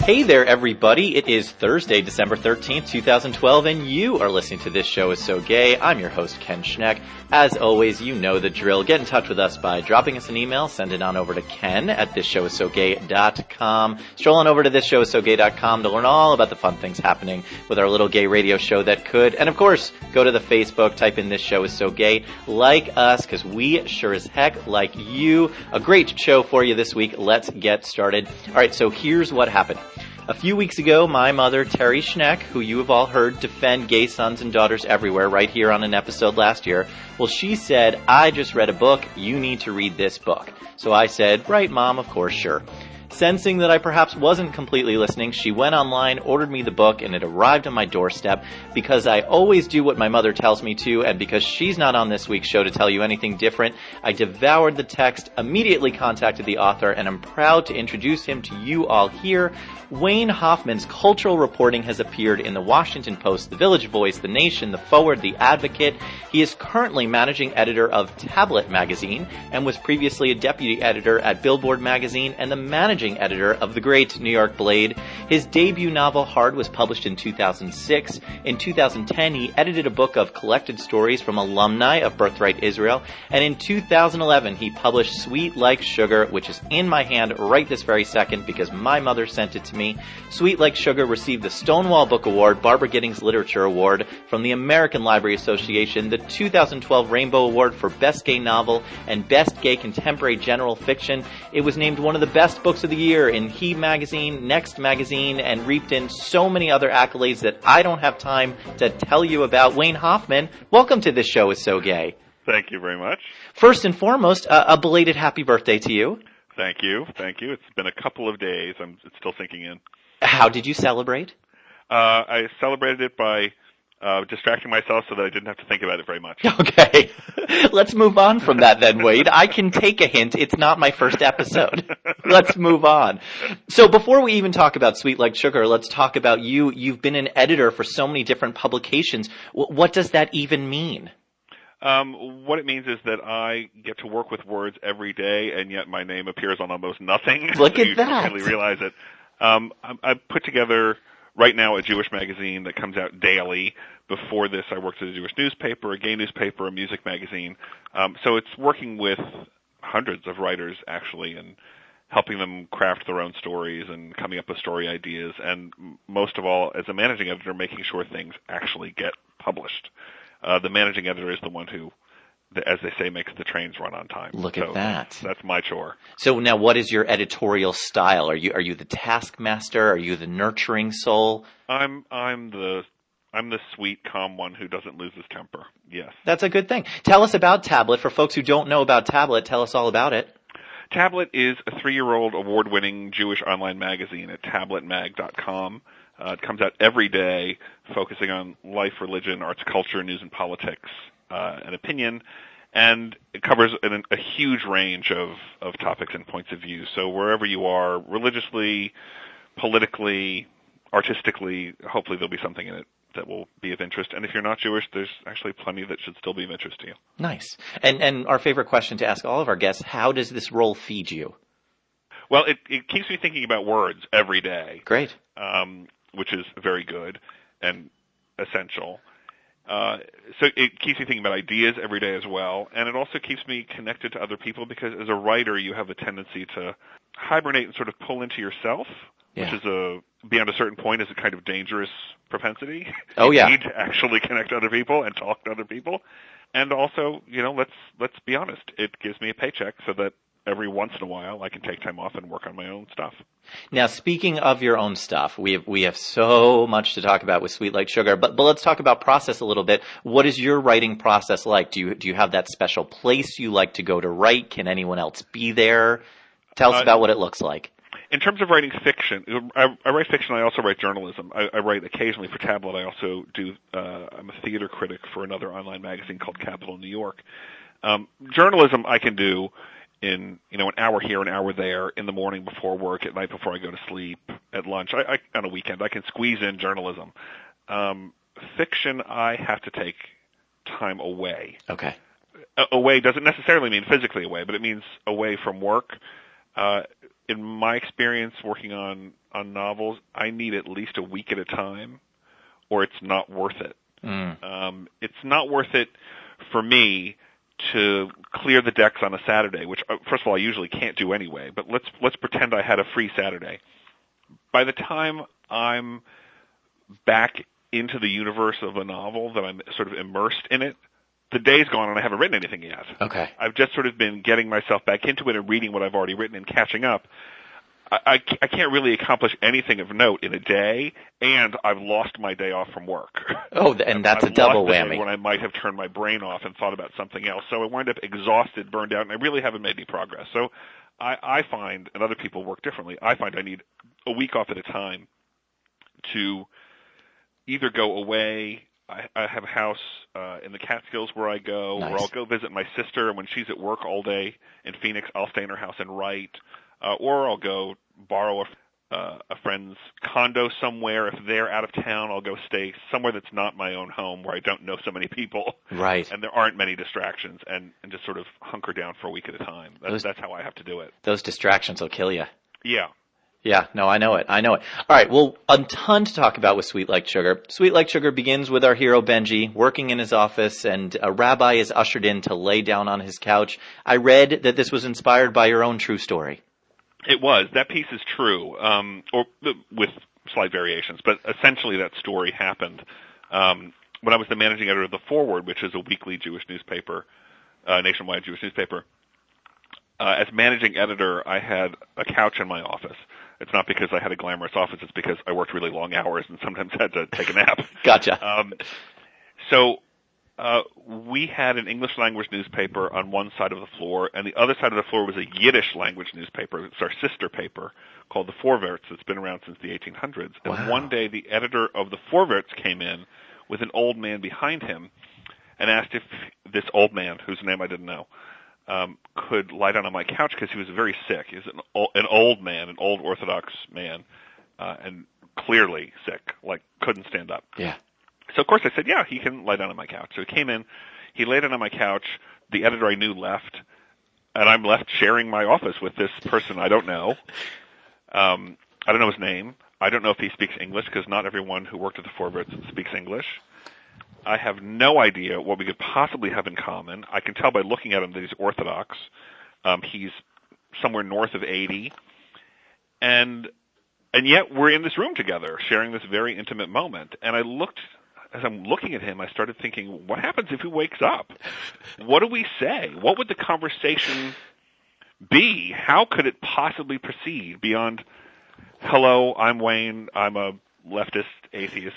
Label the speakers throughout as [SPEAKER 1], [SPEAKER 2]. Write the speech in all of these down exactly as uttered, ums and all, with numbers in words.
[SPEAKER 1] Hey there, everybody. It is Thursday, December thirteenth, twenty twelve, and you are listening to This Show Is So Gay. I'm your host, Ken Schneck. As always, you know the drill. Get in touch with us by dropping us an email. Send it on over to Ken at this show is so gay dot com. Stroll on over to this show is so gay dot com to learn all about the fun things happening with our little gay radio show that could. And of course, go to the Facebook, type in This Show Is So Gay. Like us, because we sure as heck like you. A great show for you this week. Let's get started. All right, so here's what happened. A few weeks ago, my mother, Terry Schneck, who you have all heard defend gay sons and daughters everywhere right here on an episode last year, well, she said, I just read a book. You need to read this book. So I said, right, Mom, of course, sure. Sensing that I perhaps wasn't completely listening, she went online, ordered me the book, and it arrived on my doorstep. Because I always do what my mother tells me to, and because she's not on this week's show to tell you anything different, I devoured the text, immediately contacted the author, and I'm proud to introduce him to you all here. Wayne Hoffman's cultural reporting has appeared in the Washington Post, the Village Voice, the Nation, the Forward, the Advocate. He is currently managing editor of Tablet magazine, and was previously a deputy editor at Billboard magazine, and the managing editor of the great New York Blade. His debut novel, Hard, was published in two thousand six. In two thousand ten, he edited a book of collected stories from alumni of Birthright Israel. And in two thousand eleven, he published Sweet Like Sugar, which is in my hand right this very second because my mother sent it to me. Sweet Like Sugar received the Stonewall Book Award, Barbara Giddings Literature Award from the American Library Association, the two thousand twelve Rainbow Award for Best Gay Novel and Best Gay Contemporary General Fiction. It was named one of the best books of the year in He Magazine, Next Magazine, and reaped in so many other accolades that I don't have time to tell you about. Wayne Hoffman, welcome to This Show Is So Gay.
[SPEAKER 2] Thank you very much.
[SPEAKER 1] First and foremost, uh, a belated happy birthday to you.
[SPEAKER 2] Thank you. Thank you. It's been a couple of days. I'm it's still sinking in.
[SPEAKER 1] How did you celebrate?
[SPEAKER 2] Uh, I celebrated it by uh, distracting myself so that I didn't have to think about it very much.
[SPEAKER 1] Okay. Let's move on from that then, Wade. I can take a hint. It's not my first episode. Let's move on. So before we even talk about Sweet Like Sugar, let's talk about you. You've been an editor for so many different publications. W- what does that even mean?
[SPEAKER 2] Um, what it means is that I get to work with words every day, and yet my name appears on almost nothing.
[SPEAKER 1] Look
[SPEAKER 2] so
[SPEAKER 1] at
[SPEAKER 2] you
[SPEAKER 1] that.
[SPEAKER 2] don't really realize it. Um, I, I put together right now a Jewish magazine that comes out daily. Before this, I worked at a Jewish newspaper, a gay newspaper, a music magazine. Um, so it's working with hundreds of writers, actually, and helping them craft their own stories and coming up with story ideas. And most of all, as a managing editor, making sure things actually get published. Uh, the managing editor is the one who, as they say, makes the trains run on time.
[SPEAKER 1] Look
[SPEAKER 2] so
[SPEAKER 1] at that.
[SPEAKER 2] That's, that's my chore.
[SPEAKER 1] So now what is your editorial style? Are you are you the taskmaster? Are you the nurturing soul?
[SPEAKER 2] I'm I'm the I'm the sweet, calm one who doesn't lose his temper. Yes.
[SPEAKER 1] That's a good thing. Tell us about Tablet. For folks who don't know about Tablet, tell us all about it.
[SPEAKER 2] Tablet is a three-year-old award-winning Jewish online magazine at tablet mag dot com. Uh, it comes out every day, focusing on life, religion, arts, culture, news and politics, uh, and opinion. And it covers an, a huge range of, of topics and points of view. So wherever you are, religiously, politically, artistically, hopefully there'll be something in it that will be of interest. And if you're not Jewish, there's actually plenty that should still be of interest to you.
[SPEAKER 1] Nice. And and our favorite question to ask all of our guests, how does this role feed you?
[SPEAKER 2] Well, it, it keeps me thinking about words every day.
[SPEAKER 1] Great.
[SPEAKER 2] Um, which is very good and essential. Uh, so it keeps me thinking about ideas every day as well, and it also keeps me connected to other people because as a writer, you have a tendency to hibernate and sort of pull into yourself,
[SPEAKER 1] yeah.
[SPEAKER 2] which is a, beyond a certain point, is a kind of dangerous propensity.
[SPEAKER 1] Oh,
[SPEAKER 2] you
[SPEAKER 1] yeah.
[SPEAKER 2] need to actually connect to other people and talk to other people. And also, you know, let's let's be honest, it gives me a paycheck so that every once in a while I can take time off and work on my own stuff.
[SPEAKER 1] Now, speaking of your own stuff, we have we have so much to talk about with Sweet Like Sugar, but but let's talk about process a little bit. What is your writing process like? Do you do you have that special place you like to go to write? Can anyone else be there? Tell us
[SPEAKER 2] uh,
[SPEAKER 1] about what it looks like.
[SPEAKER 2] In terms of writing fiction, I, I write fiction. I also write journalism. I, I write occasionally for Tablet. I also do. Uh, I'm a theater critic for another online magazine called Capital New York. Um, journalism I can do in, you know, an hour here, an hour there, in the morning before work, at night before I go to sleep, at lunch, I, I, on a weekend. I can squeeze in journalism. Um, fiction, I have to take time away.
[SPEAKER 1] Okay.
[SPEAKER 2] A- away doesn't necessarily mean physically away, but it means away from work. Uh, in my experience working on on novels, I need at least a week at a time, or it's not worth it. Mm. Um, it's not worth it for me to clear the decks on a Saturday, which, uh, first of all, I usually can't do anyway, but let's let's pretend I had a free Saturday. By the time I'm back into the universe of a novel, that I'm sort of immersed in it, the day's gone and I haven't written anything yet.
[SPEAKER 1] Okay.
[SPEAKER 2] I've just sort of been getting myself back into it and reading what I've already written and catching up. I, I, I can't really accomplish anything of note in a day, and I've lost my day off from work.
[SPEAKER 1] Oh, and that's
[SPEAKER 2] I've
[SPEAKER 1] a double
[SPEAKER 2] lost the
[SPEAKER 1] whammy.
[SPEAKER 2] day when I might have turned my brain off and thought about something else. So I wind up exhausted, burned out, and I really haven't made any progress. So I, I find, and other people work differently, I find I need a week off at a time to either go away. I, I have a house uh, in the Catskills where I go,
[SPEAKER 1] nice.
[SPEAKER 2] where I'll go visit my sister, and when she's at work all day in Phoenix, I'll stay in her house and write. Uh, or I'll go borrow a, uh, a friend's condo somewhere. If they're out of town, I'll go stay somewhere that's not my own home, where I don't know so many people.
[SPEAKER 1] Right.
[SPEAKER 2] And there aren't many distractions, and, and just sort of hunker down for a week at a time. That's,
[SPEAKER 1] those,
[SPEAKER 2] that's how I have to do it.
[SPEAKER 1] Those distractions will kill you.
[SPEAKER 2] Yeah.
[SPEAKER 1] Yeah, no, I know it. I know it. All right, well, a ton to talk about with Sweet Like Sugar. Sweet Like Sugar begins with our hero Benji working in his office, and a rabbi is ushered in to lay down on his couch. I read that this was inspired by your own true story.
[SPEAKER 2] It was. That piece is true, um, or with slight variations, but essentially that story happened um, when I was the managing editor of The Forward, which is a weekly Jewish newspaper, uh, nationwide Jewish newspaper. Uh, as managing editor, I had a couch in my office. It's not because I had a glamorous office. It's because I worked really long hours and sometimes had to take a nap.
[SPEAKER 1] Gotcha.
[SPEAKER 2] Um, so uh, we had an English language newspaper on one side of the floor, and the other side of the floor was a Yiddish language newspaper. It's our sister paper called the Vorwärts. It's been around since the eighteen hundreds. And
[SPEAKER 1] wow.
[SPEAKER 2] One day the editor of the Vorwärts came in with an old man behind him and asked if this old man, whose name I didn't know, um, could lie down on my couch because he was very sick. He was an, old, an old man, an old Orthodox man, uh, and clearly sick, like couldn't stand up.
[SPEAKER 1] Yeah.
[SPEAKER 2] So, of course, I said, yeah, he can lie down on my couch. So he came in, he laid down on my couch, the editor I knew left, and I'm left sharing my office with this person I don't know. Um, I don't know his name. I don't know if he speaks English, because not everyone who worked at the Vorwärts speaks English. I have no idea what we could possibly have in common. I can tell by looking at him that he's Orthodox. Um, he's somewhere north of eighty. And and yet we're in this room together, sharing this very intimate moment. And I looked... As I'm looking at him, I started thinking, what happens if he wakes up? What do we say? What would the conversation be? How could it possibly proceed beyond, hello, I'm Wayne, I'm a leftist, atheist,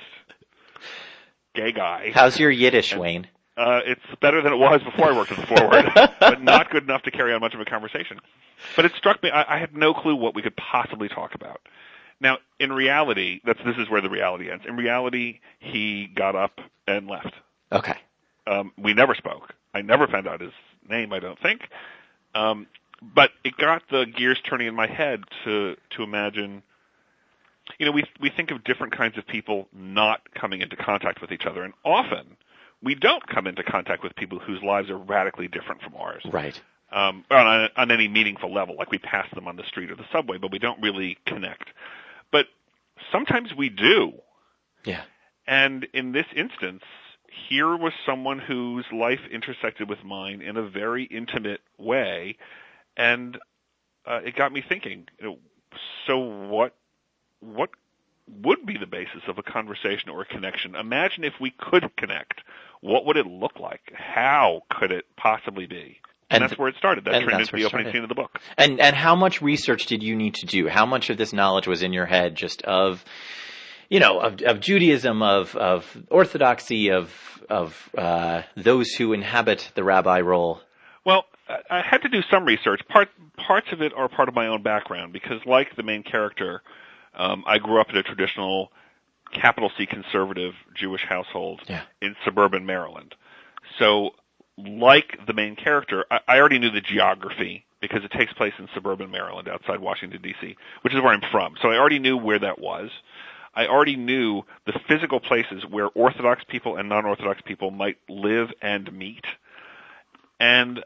[SPEAKER 2] gay guy.
[SPEAKER 1] How's your Yiddish,
[SPEAKER 2] and,
[SPEAKER 1] Wayne?
[SPEAKER 2] Uh, it's better than it was before I worked at the Forward, but not good enough to carry on much of a conversation. But it struck me, I, I had no clue what we could possibly talk about. Now, in reality, that's, this is where the reality ends. In reality, he got up and left.
[SPEAKER 1] Okay.
[SPEAKER 2] Um, we never spoke. I never found out his name, I don't think. Um, but it got the gears turning in my head to, to imagine, you know, we, we think of different kinds of people not coming into contact with each other, and often we don't come into contact with people whose lives are radically different from ours.
[SPEAKER 1] Right.
[SPEAKER 2] Um, on, on any meaningful level, like we pass them on the street or the subway, but we don't really connect. But sometimes we do.
[SPEAKER 1] Yeah.
[SPEAKER 2] And in this instance, here was someone whose life intersected with mine in a very intimate way, and uh, it got me thinking, you know, so what what would be the basis of a conversation or a connection? Imagine if we could connect. What would it look like? How could it possibly be? And, and that's where it started. That turned into the opening scene of the book.
[SPEAKER 1] And and how much research did you need to do? How much of this knowledge was in your head, just of, you know, of, of Judaism, of of orthodoxy, of of uh, those who inhabit the rabbi role?
[SPEAKER 2] Well, I had to do some research. Part parts of it are part of my own background because, like the main character, um, I grew up in a traditional capital C conservative Jewish household yeah. in suburban Maryland. So, like the main character, I, I already knew the geography because it takes place in suburban Maryland outside Washington, D C, which is where I'm from. So I already knew where that was. I already knew the physical places where Orthodox people and non-Orthodox people might live and meet. And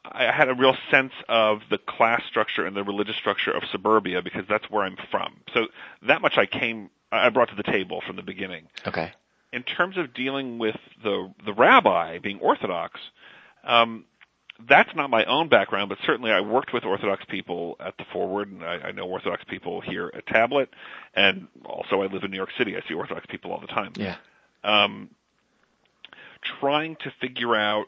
[SPEAKER 2] I had a real sense of the class structure and the religious structure of suburbia because that's where I'm from. So that much I came, I brought to the table from the beginning.
[SPEAKER 1] Okay.
[SPEAKER 2] In terms of dealing with the the rabbi being Orthodox, um, that's not my own background, but certainly I worked with Orthodox people at the Forward, and I, I know Orthodox people here at Tablet, and also I live in New York City. I see Orthodox people all the time.
[SPEAKER 1] Yeah.
[SPEAKER 2] Um, trying to figure out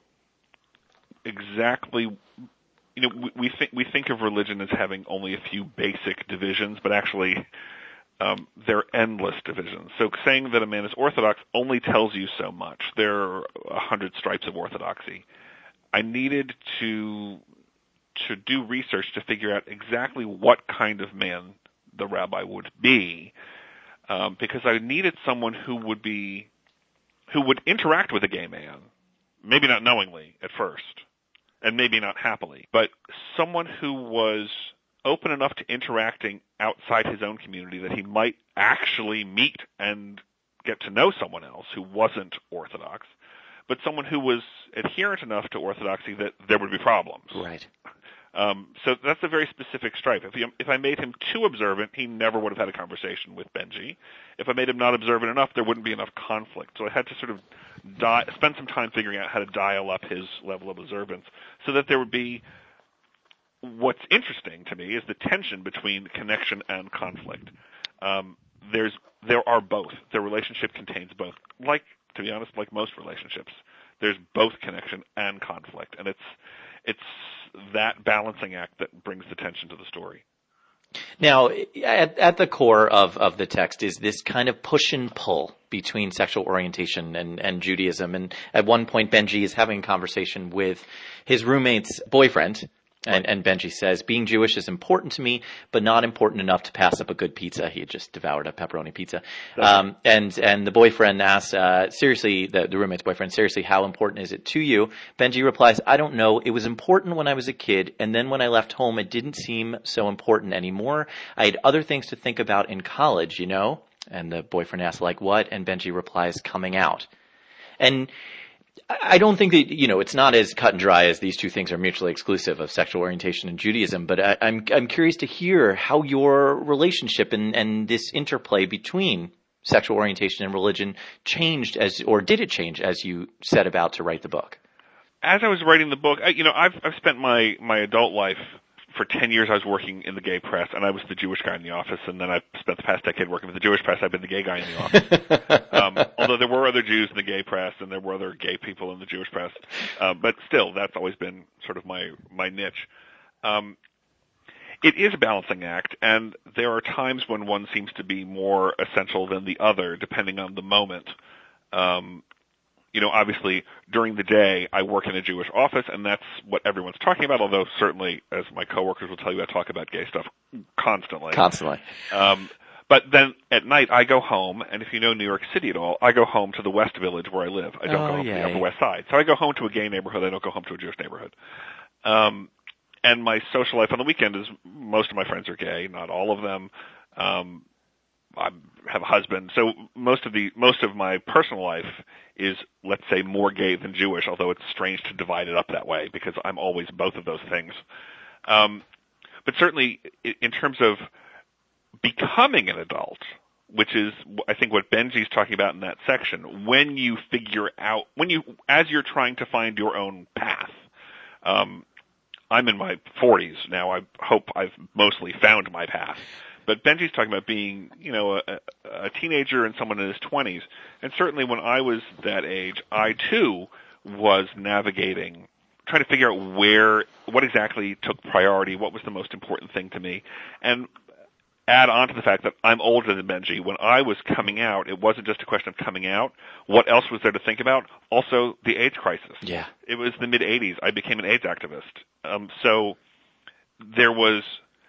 [SPEAKER 2] exactly, you know, we, we think we think of religion as having only a few basic divisions, but actually um, they're endless divisions. So saying that a man is Orthodox only tells you so much. There are a hundred stripes of Orthodoxy. I needed to to do research to figure out exactly what kind of man the rabbi would be, um, because I needed someone who would be who would interact with a gay man, maybe not knowingly at first, and maybe not happily, but someone who was open enough to interacting outside his own community that he might actually meet and get to know someone else who wasn't Orthodox, but someone who was adherent enough to Orthodoxy that there would be problems.
[SPEAKER 1] Right.
[SPEAKER 2] Um, so that's a very specific stripe. If, he, if I made him too observant, he never would have had a conversation with Benji. If I made him not observant enough, there wouldn't be enough conflict. So I had to sort of di- spend some time figuring out how to dial up his level of observance so that there would be – what's interesting to me is the tension between connection and conflict. Um, there's There are both. The relationship contains both. Like, to be honest, like most relationships, there's both connection and conflict, and it's it's that balancing act that brings the tension to the story.
[SPEAKER 1] Now, at, at the core of, of the text is this kind of push and pull between sexual orientation and, and Judaism. And at one point, Benji is having a conversation with his roommate's boyfriend. And, and Benji says, being Jewish is important to me, but not important enough to pass up a good pizza. He had just devoured a pepperoni pizza. Um, and, and the boyfriend asks, uh, seriously, the, the roommate's boyfriend, seriously, how important is it to you? Benji replies, I don't know. It was important when I was a kid. And then when I left home, it didn't seem so important anymore. I had other things to think about in college, you know? And the boyfriend asks, like what? And Benji replies, coming out. And I don't think that, you know, it's not as cut and dry as these two things are mutually exclusive of sexual orientation and Judaism, but I, I'm I'm curious to hear how your relationship and, and this interplay between sexual orientation and religion changed as, or did it change as you set about to write the book?
[SPEAKER 2] As I was writing the book, I, you know, I've I've spent my, my adult life, for ten years I was working in the gay press, and I was the Jewish guy in the office, and then I spent the past decade working with the Jewish press. I've been the gay guy in the office. um, although there were other Jews in the gay press, and there were other gay people in the Jewish press. Uh, but still, that's always been sort of my, my niche. Um, it is a balancing act, and there are times when one seems to be more essential than the other, depending on the moment. Um, You know, obviously, during the day, I work in a Jewish office, and that's what everyone's talking about, although certainly, as my coworkers will tell you, I talk about gay stuff constantly.
[SPEAKER 1] Constantly.
[SPEAKER 2] Um, but then at night, I go home, and if you know New York City at all, I go home to the West Village where I live. I don't
[SPEAKER 1] oh,
[SPEAKER 2] go home
[SPEAKER 1] yay.
[SPEAKER 2] to the Upper West Side. So I go home to a gay neighborhood. I don't go home to a Jewish neighborhood. Um, and my social life on the weekend is most of my friends are gay, not all of them. Um, I have a husband, so most of the most of my personal life is, let's say, more gay than Jewish. Although it's strange to divide it up that way because I'm always both of those things. Um, but certainly, in terms of becoming an adult, which is I think what Benji's talking about in that section, when you figure out when you as you're trying to find your own path. Um, I'm in my forties now. I hope I've mostly found my path. But Benji's talking about being, you know, a, a teenager and someone in his twenties. And certainly when I was that age, I too was navigating, trying to figure out where, what exactly took priority, what was the most important thing to me. And add on to the fact that I'm older than Benji. When I was coming out, it wasn't just a question of coming out. What else was there to think about? Also, the AIDS crisis.
[SPEAKER 1] Yeah.
[SPEAKER 2] It was the mid-eighties. I became an AIDS activist. Um, so there was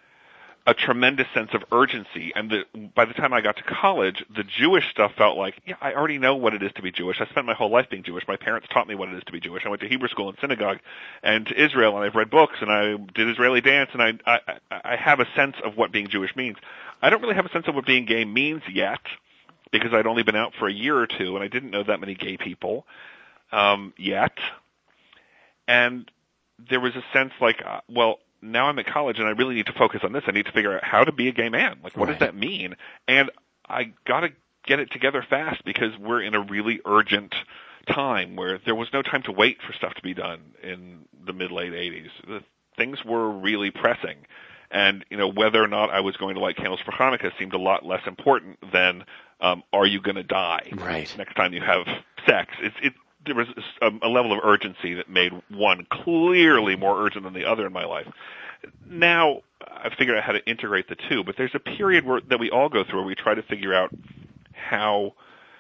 [SPEAKER 2] a tremendous sense of urgency, and the, by the time I got to college, the Jewish stuff felt like, yeah, I already know what it is to be Jewish. I spent my whole life being Jewish. My parents taught me what it is to be Jewish. I went to Hebrew school and synagogue and to Israel, and I've read books, and I did Israeli dance, and I, I, I have a sense of what being Jewish means. I don't really have a sense of what being gay means yet, because I'd only been out for a year or two, and I didn't know that many gay people um, yet. And there was a sense like, uh, well, now I'm at college and I really need to focus on this. I need to figure out how to be a gay man. Like, what right. does that mean? And I got to get it together fast because we're in a really urgent time where there was no time to wait for stuff to be done in the mid-late eighties. The things were really pressing. And, you know, whether or not I was going to light candles for Hanukkah seemed a lot less important than, um, are you going to die
[SPEAKER 1] right.
[SPEAKER 2] next time you have sex? It's, it, there was a, a level of urgency that made one clearly more urgent than the other in my life. Now, I've figured out how to integrate the two, but there's a period where, that we all go through where we try to figure out how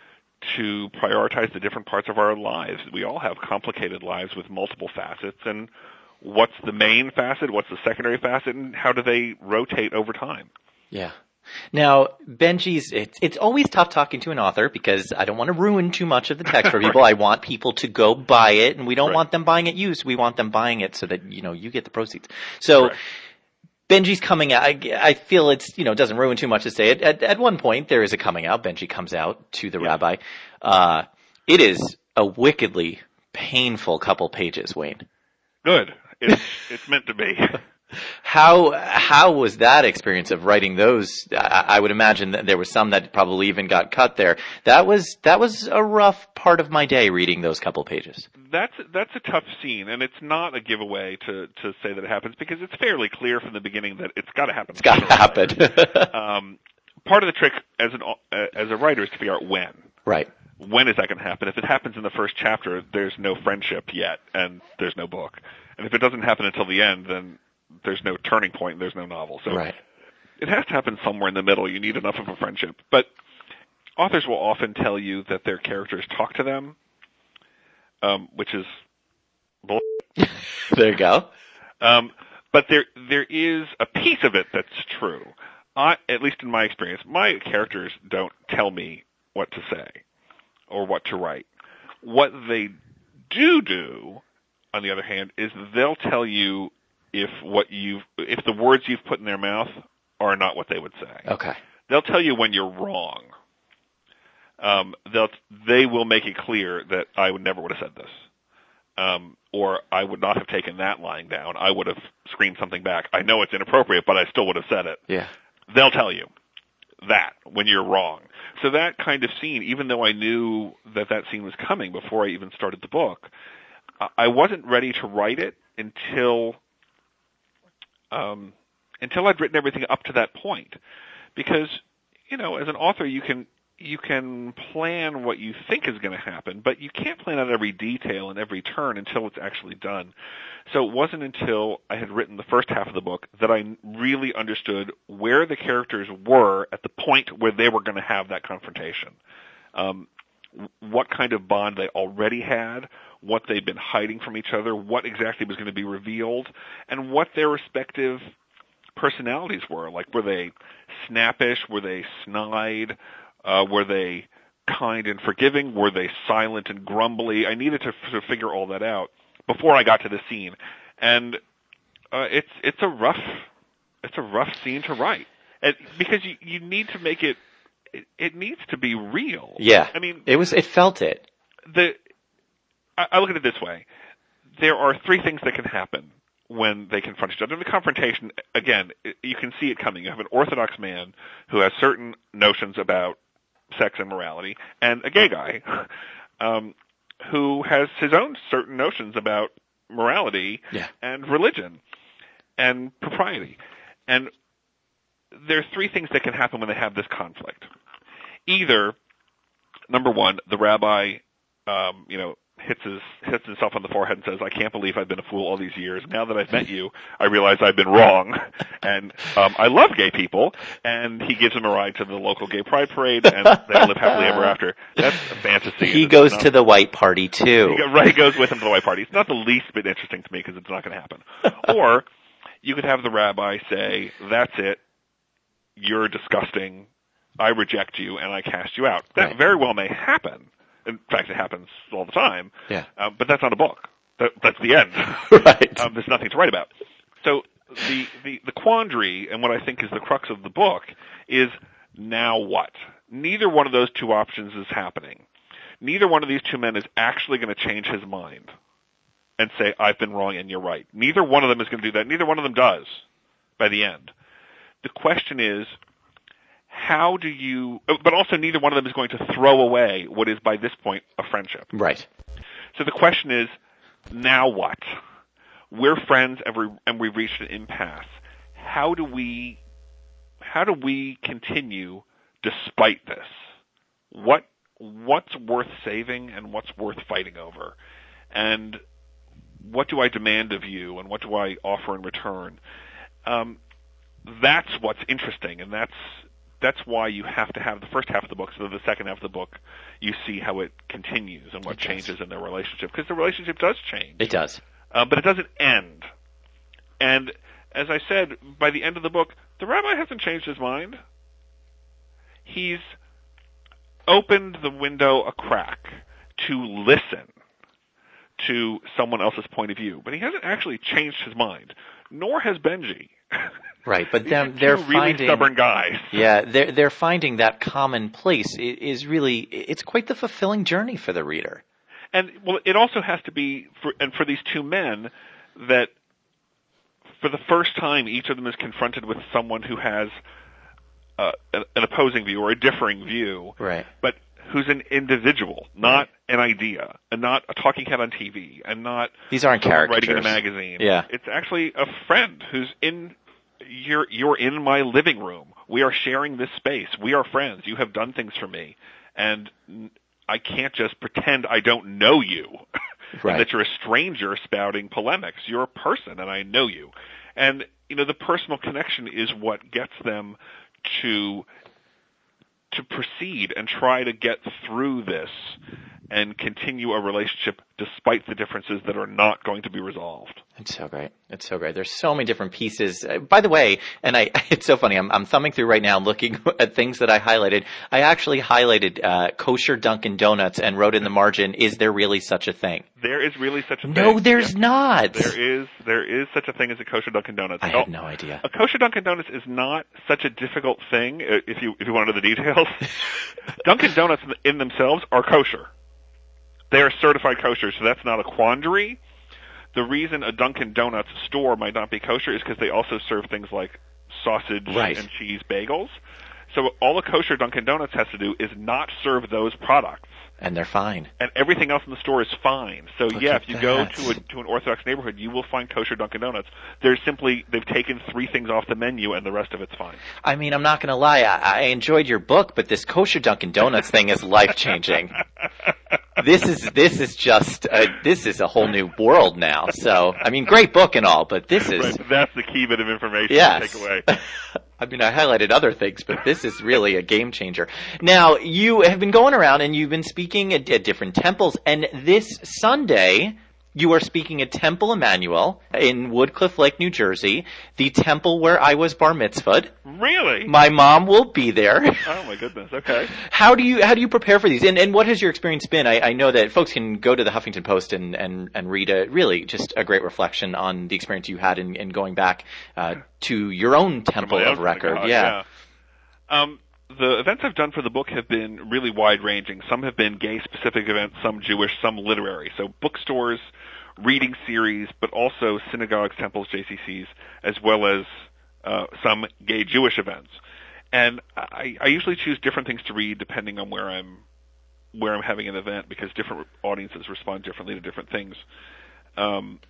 [SPEAKER 2] to prioritize the different parts of our lives. We all have complicated lives with multiple facets, and what's the main facet, what's the secondary facet, and how do they rotate over time?
[SPEAKER 1] Yeah. Now, Benji's, it's, it's always tough talking to an author because I don't want to ruin too much of the text for people.
[SPEAKER 2] Right.
[SPEAKER 1] I want people to go buy it, and we don't
[SPEAKER 2] right.
[SPEAKER 1] want them buying it used. We want them buying it so that, you know, you get the proceeds. So, right. Benji's coming out. I, I feel it's, you know, doesn't ruin too much to say it. At, at one point, there is a coming out. Benji comes out to the yeah. rabbi. Uh, it is a wickedly painful couple pages, Wayne.
[SPEAKER 2] Good. It's, it's meant to be.
[SPEAKER 1] How how was that experience of writing those? I, I would imagine that there was some that probably even got cut there. That was that was a rough part of my day reading those couple pages.
[SPEAKER 2] That's that's a tough scene, and it's not a giveaway to to say that it happens because it's fairly clear from the beginning that it's got to happen.
[SPEAKER 1] It's got to happen.
[SPEAKER 2] um, part of the trick as an uh, as a writer is to figure out when.
[SPEAKER 1] Right.
[SPEAKER 2] When is that going to happen? If it happens in the first chapter, there's no friendship yet, and there's no book. And if it doesn't happen until the end, then there's no turning point, and there's no novel. So
[SPEAKER 1] right.
[SPEAKER 2] it has to happen somewhere in the middle. You need enough of a friendship. But authors will often tell you that their characters talk to them, um, which is bullshit.
[SPEAKER 1] There you go.
[SPEAKER 2] Um, but there there is a piece of it that's true. I, at least in my experience, my characters don't tell me what to say or what to write. What they do do, on the other hand, is they'll tell you if what you've, if the words you've put in their mouth are not what they would say.
[SPEAKER 1] Okay.
[SPEAKER 2] They'll tell you when you're wrong. Um, they'll, they will make it clear that I would never would have said this. Um, or I would not have taken that line down. I would have screamed something back. I know it's inappropriate, but I still would have said it.
[SPEAKER 1] Yeah.
[SPEAKER 2] They'll tell you that when you're wrong. So that kind of scene, even though I knew that that scene was coming before I even started the book, I wasn't ready to write it until um, until I'd written everything up to that point. Because, you know, as an author, you can you can plan what you think is going to happen, but you can't plan out every detail and every turn until it's actually done. So it wasn't until I had written the first half of the book that I really understood where the characters were at the point where they were going to have that confrontation. Um, what kind of bond they already had, what they'd been hiding from each other, what exactly was going to be revealed, and what their respective personalities were. Like, were they snappish? Were they snide? Uh, were they kind and forgiving? Were they silent and grumbly? I needed to, to figure all that out before I got to the scene. And uh, it's it's a rough it's a rough scene to write, and, because you, you need to make it, it it needs to be real.
[SPEAKER 1] Yeah,
[SPEAKER 2] I mean,
[SPEAKER 1] it was it felt it.
[SPEAKER 2] The I, I look at it this way: there are three things that can happen when they confront each other. In the confrontation, again, you can see it coming. You have an Orthodox man who has certain notions about sex and morality, and a gay guy um, who has his own certain notions about morality
[SPEAKER 1] yeah.
[SPEAKER 2] and religion and propriety. And there are three things that can happen when they have this conflict. Either, number one, the rabbi, um, you know, hits his hits himself on the forehead and says, "I can't believe I've been a fool all these years. Now that I've met you, I realize I've been wrong, and um, I love gay people." And he gives him a ride to the local gay pride parade, and they live happily ever after. That's a fantasy.
[SPEAKER 1] He goes not, to the white party too.
[SPEAKER 2] He go, right, he goes with him to the white party. It's not the least bit interesting to me because it's not going to happen. Or you could have the rabbi say, "That's it. You're disgusting. I reject you, and I cast you out." That
[SPEAKER 1] right.
[SPEAKER 2] very well may happen. In fact, it happens all the time.
[SPEAKER 1] Yeah.
[SPEAKER 2] Uh, but that's not a book. That, that's the end.
[SPEAKER 1] Right.
[SPEAKER 2] Um, there's nothing to write about. So the, the, the quandary, and what I think is the crux of the book, is now what? Neither one of those two options is happening. Neither one of these two men is actually going to change his mind. and say, I've been wrong and you're right. Neither one of them is going to do that. Neither one of them does by the end. The question is, how do you, but also neither one of them is going to throw away what is by this point a friendship.
[SPEAKER 1] Right.
[SPEAKER 2] So the question is, now what? We're friends and, we and we've reached an impasse. How do we, how do we continue despite this? What, what's worth saving and what's worth fighting over? And what do I demand of you and what do I offer in return? Um, that's what's interesting, and that's that's why you have to have the first half of the book, so the second half of the book you see how it continues and what it changes does. in their relationship, because the relationship does change.
[SPEAKER 1] It does.
[SPEAKER 2] Uh, but it doesn't end. And as I said, by the end of the book, the rabbi hasn't changed his mind. He's opened the window a crack to listen to someone else's point of view, but he hasn't actually changed his mind, nor has Benji.
[SPEAKER 1] Right, but
[SPEAKER 2] These
[SPEAKER 1] them,
[SPEAKER 2] are
[SPEAKER 1] they're
[SPEAKER 2] two really
[SPEAKER 1] finding
[SPEAKER 2] stubborn guys.
[SPEAKER 1] Yeah, they're they're finding that common place is really, it's quite the fulfilling journey for the reader.
[SPEAKER 2] And well, it also has to be for and for these two men that for the first time each of them is confronted with someone who has uh, an, an opposing view or a differing view,
[SPEAKER 1] right?
[SPEAKER 2] But who's an individual, not right. an idea, and not a talking head on T V, and not
[SPEAKER 1] these aren't characters
[SPEAKER 2] writing in a magazine.
[SPEAKER 1] Yeah,
[SPEAKER 2] it's actually a friend who's in. You're you're in my living room. We are sharing this space. We are friends. You have done things for me, and I can't just pretend I don't know you,
[SPEAKER 1] right.
[SPEAKER 2] and that you're a stranger spouting polemics. You're a person, and I know you. And you know the personal connection is what gets them to to proceed and try to get through this and continue a relationship despite the differences that are not going to be resolved.
[SPEAKER 1] It's so great. It's so great. There's so many different pieces. Uh, by the way, and I, it's so funny. I'm, I'm thumbing through right now looking at things that I highlighted. I actually highlighted uh, kosher Dunkin' Donuts and wrote in the margin, is there really such a thing?
[SPEAKER 2] There is really such a thing.
[SPEAKER 1] No, there's
[SPEAKER 2] yeah.
[SPEAKER 1] not.
[SPEAKER 2] There is, there is such a thing as a kosher Dunkin' Donuts.
[SPEAKER 1] I had no idea.
[SPEAKER 2] A kosher Dunkin' Donuts is not such a difficult thing if you, if you want to know the details. Dunkin' Donuts in themselves are kosher. They are certified kosher, so that's not a quandary. The reason a Dunkin' Donuts store might not be kosher is because they also serve things like sausage
[SPEAKER 1] right.
[SPEAKER 2] and cheese bagels. So all a kosher Dunkin' Donuts has to do is not serve those products.
[SPEAKER 1] And they're fine.
[SPEAKER 2] And everything else in the store is fine. So
[SPEAKER 1] Look
[SPEAKER 2] yeah, if you
[SPEAKER 1] that.
[SPEAKER 2] go to a, to an Orthodox neighborhood, you will find kosher Dunkin' Donuts. They're simply, they've taken three things off the menu and the rest of it's fine.
[SPEAKER 1] I mean, I'm not going to lie. I, I enjoyed your book, but this kosher Dunkin' Donuts thing is life-changing. This is, this is just, a, this is a whole new world now. So, I mean, great book and all, but this is...
[SPEAKER 2] Right, that's the key bit of information
[SPEAKER 1] yes.
[SPEAKER 2] to take away.
[SPEAKER 1] I mean, I highlighted other things, but this is really a game changer. Now, you have been going around and you've been speaking at, at different temples, and this Sunday, you are speaking at Temple Emmanuel in Woodcliff Lake, New Jersey, the temple where I was bar mitzvahed.
[SPEAKER 2] Really?
[SPEAKER 1] My mom will be there.
[SPEAKER 2] Oh my goodness, okay.
[SPEAKER 1] How do you, how do you prepare for these? And, and what has your experience been? I, I know that folks can go to the Huffington Post and, and, and read a, really just a great reflection on the experience you had in, in going back, uh, to your own temple of record.
[SPEAKER 2] God,
[SPEAKER 1] yeah.
[SPEAKER 2] yeah. Um, the events I've done for the book have been really wide-ranging. Some have been gay-specific events, some Jewish, some literary. So bookstores, reading series, but also synagogues, temples, J C Cs, as well as uh, some gay Jewish events. And I, I usually choose different things to read depending on where I'm where I'm having an event, because different audiences respond differently to different things. Um,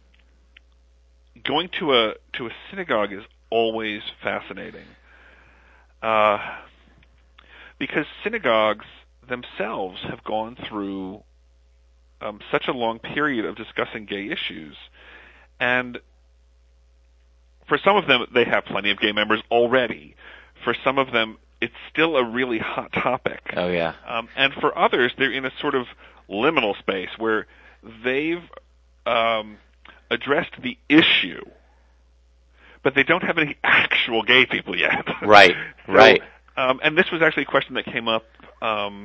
[SPEAKER 2] going to a to a synagogue is always fascinating. Uh, because synagogues themselves have gone through um, such a long period of discussing gay issues, and for some of them, they have plenty of gay members already. For some of them, it's still a really hot topic.
[SPEAKER 1] Oh, yeah.
[SPEAKER 2] Um, and for others, they're in a sort of liminal space where they've um, addressed the issue, but they don't have any actual gay people yet.
[SPEAKER 1] Right,
[SPEAKER 2] so,
[SPEAKER 1] right.
[SPEAKER 2] Um, and this was actually a question that came up, um,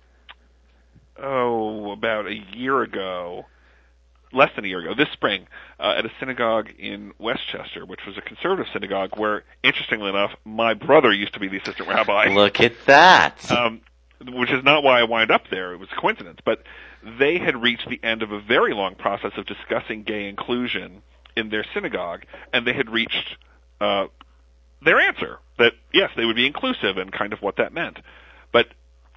[SPEAKER 2] oh, about a year ago, less than a year ago, this spring, uh, at a synagogue in Westchester, which was a conservative synagogue where, interestingly enough, my brother used to be the assistant rabbi.
[SPEAKER 1] Look at that.
[SPEAKER 2] Um, which is not why I wind up there. It was a coincidence. But they had reached the end of a very long process of discussing gay inclusion in their synagogue, and they had reached uh, their answer, that, yes, they would be inclusive and kind of what that meant. But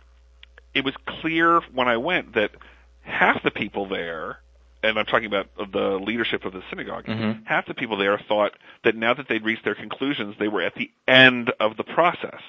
[SPEAKER 2] it was clear when I went that half the people there, and I'm talking about the leadership of the synagogue, mm-hmm. half the people there thought that now that they'd reached their conclusions, they were at the end of the process.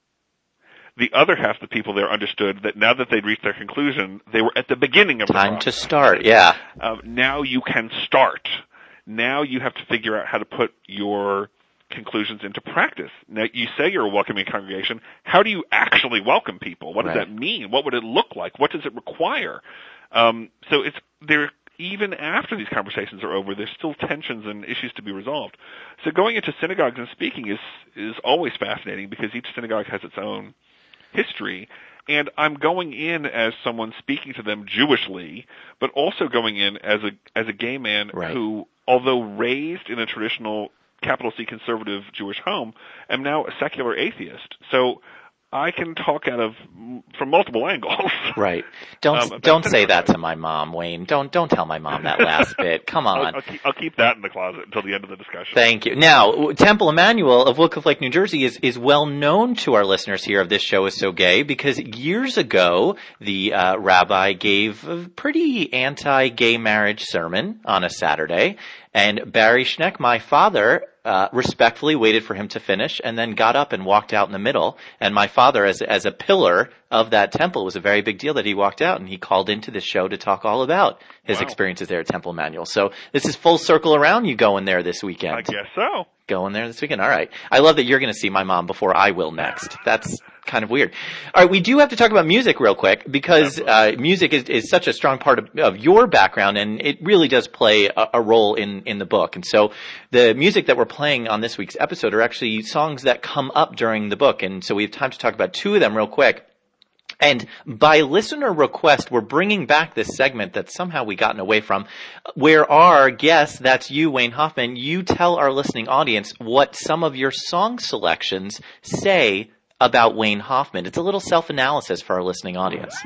[SPEAKER 2] The other half of the people there understood that now that they'd reached their conclusion, they were at the beginning of the process.
[SPEAKER 1] Time to start, yeah.
[SPEAKER 2] Um, now you can start. Now you have to figure out how to put your conclusions into practice. Now, you say you're a welcoming congregation. How do you actually welcome people? What does right. that mean? What would it look like? What does it require? Um, so it's there. Even after these conversations are over, there's still tensions and issues to be resolved. So going into synagogues and speaking is is always fascinating because each synagogue has its own history. And I'm going in as someone speaking to them Jewishly, but also going in as a as a gay man
[SPEAKER 1] right.
[SPEAKER 2] who, although raised in a traditional capital C conservative Jewish home, am now a secular atheist. So I can talk out of from multiple angles.
[SPEAKER 1] Right. Don't um, don't say that to my mom, Wayne. Don't don't tell my mom that last bit. Come on.
[SPEAKER 2] I'll, I'll, keep, I'll keep that in the closet until the end of the discussion.
[SPEAKER 1] Thank you. Now, Temple Emmanuel of Woodcliff Lake, New Jersey, is is well known to our listeners here of This Show Is So Gay because years ago the uh, rabbi gave a pretty anti-gay marriage sermon on a Saturday, and Barry Schneck, my father, Uh, respectfully waited for him to finish and then got up and walked out in the middle. And my father, as as a pillar of that temple, it was a very big deal that he walked out, and he called into this show to talk all about his wow. experiences there at Temple Emmanuel. So this is full circle around you going there this weekend.
[SPEAKER 2] I guess so.
[SPEAKER 1] Going there this weekend. All right. I love that you're going to see my mom before I will next. That's kind of weird. All right. We do have to talk about music real quick because uh, music is, is such a strong part of, of your background, and it really does play a, a role in, in the book. And so the music that we're playing on this week's episode are actually songs that come up during the book. And so we have time to talk about two of them real quick. And by listener request, we're bringing back this segment that somehow we gotten away from, where our guest, that's you, Wayne Hoffman, you tell our listening audience what some of your song selections say about Wayne Hoffman. It's a little self-analysis for our listening audience.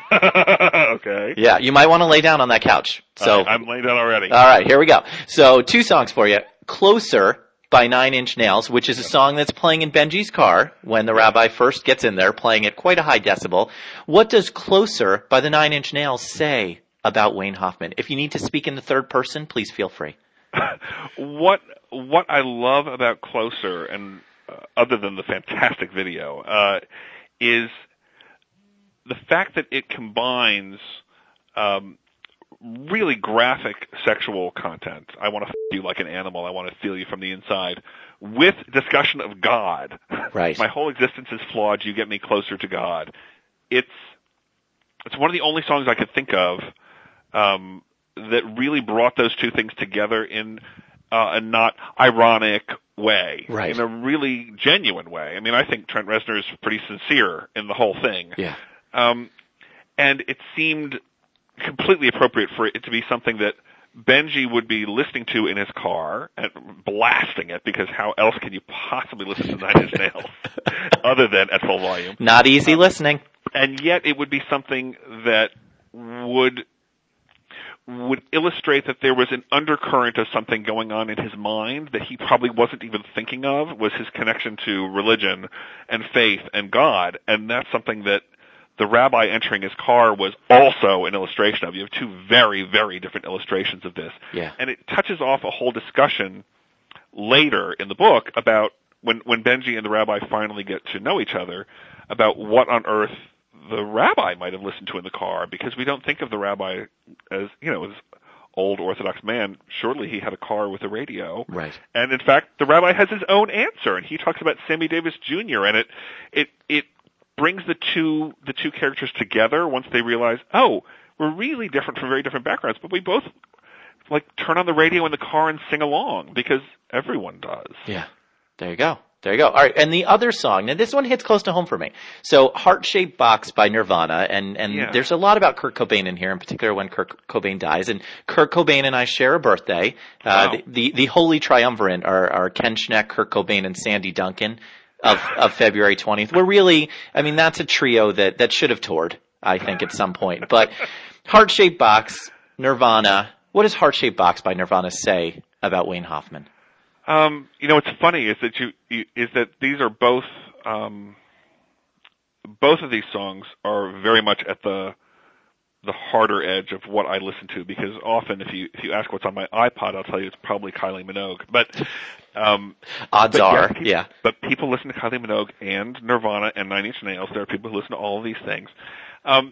[SPEAKER 2] Okay.
[SPEAKER 1] Yeah, you might want to lay down on that couch. So
[SPEAKER 2] right, I'm laying down already.
[SPEAKER 1] All right, here we go. So two songs for you. Closer by Nine Inch Nails, which is a song that's playing in Benji's car when the rabbi first gets in there, playing at quite a high decibel. What does Closer by the Nine Inch Nails say about Wayne Hoffman? If you need to speak in the third person, please feel free.
[SPEAKER 2] What what I love about Closer, and uh, other than the fantastic video, uh, is the fact that it combines um, really graphic sexual content. I want to f*** you like an animal. I want to feel you from the inside. With discussion of God.
[SPEAKER 1] Right.
[SPEAKER 2] My whole existence is flawed. You get me closer to God. It's it's one of the only songs I could think of um, that really brought those two things together in uh, a not ironic way.
[SPEAKER 1] Right.
[SPEAKER 2] In a really genuine way. I mean, I think Trent Reznor is pretty sincere in the whole thing.
[SPEAKER 1] Yeah.
[SPEAKER 2] Um, and it seemed completely appropriate for it to be something that Benji would be listening to in his car and blasting it, because how else can you possibly listen to Nine Inch Nails other than at full volume?
[SPEAKER 1] Not easy um, listening.
[SPEAKER 2] And yet it would be something that would would illustrate that there was an undercurrent of something going on in his mind that he probably wasn't even thinking of, was his connection to religion and faith and God. And that's something that the rabbi entering his car was also an illustration of. You have two very, very different illustrations of this.
[SPEAKER 1] Yeah.
[SPEAKER 2] And it touches off a whole discussion later in the book about when, when Benji and the rabbi finally get to know each other, about what on earth the rabbi might have listened to in the car, because we don't think of the rabbi as, you know, as old Orthodox man. Surely he had a car with a radio.
[SPEAKER 1] Right.
[SPEAKER 2] And in fact, the rabbi has his own answer, and he talks about Sammy Davis Junior, and it, it, it, brings the two the two characters together once they realize, oh, we're really different from very different backgrounds, but we both like turn on the radio in the car and sing along, because everyone does.
[SPEAKER 1] Yeah. There you go. There you go. All right, and the other song, now this one hits close to home for me. So, Heart-Shaped Box by Nirvana, and, and
[SPEAKER 2] yeah.
[SPEAKER 1] there's a lot about Kurt Cobain in here, in particular when Kurt Cobain dies, and Kurt Cobain and I share a birthday. Uh,
[SPEAKER 2] wow.
[SPEAKER 1] the, the, the holy triumvirate are, are Ken Schneck, Kurt Cobain, and Sandy Duncan. of, of February twentieth. We're really, I mean, that's a trio that, that should have toured, I think, at some point. But Heart-Shaped Box, Nirvana. What does Heart-Shaped Box by Nirvana say about Wayne Hoffman?
[SPEAKER 2] Um, you know, what's funny is that you, you is that these are both um, both of these songs are very much at the the harder edge of what I listen to, because often if you if you ask what's on my iPod, I'll tell you it's probably Kylie Minogue. But um,
[SPEAKER 1] odds
[SPEAKER 2] but
[SPEAKER 1] are,
[SPEAKER 2] yeah, people,
[SPEAKER 1] yeah.
[SPEAKER 2] But people listen to Kylie Minogue and Nirvana and Nine Inch Nails. There are people who listen to all of these things. Um,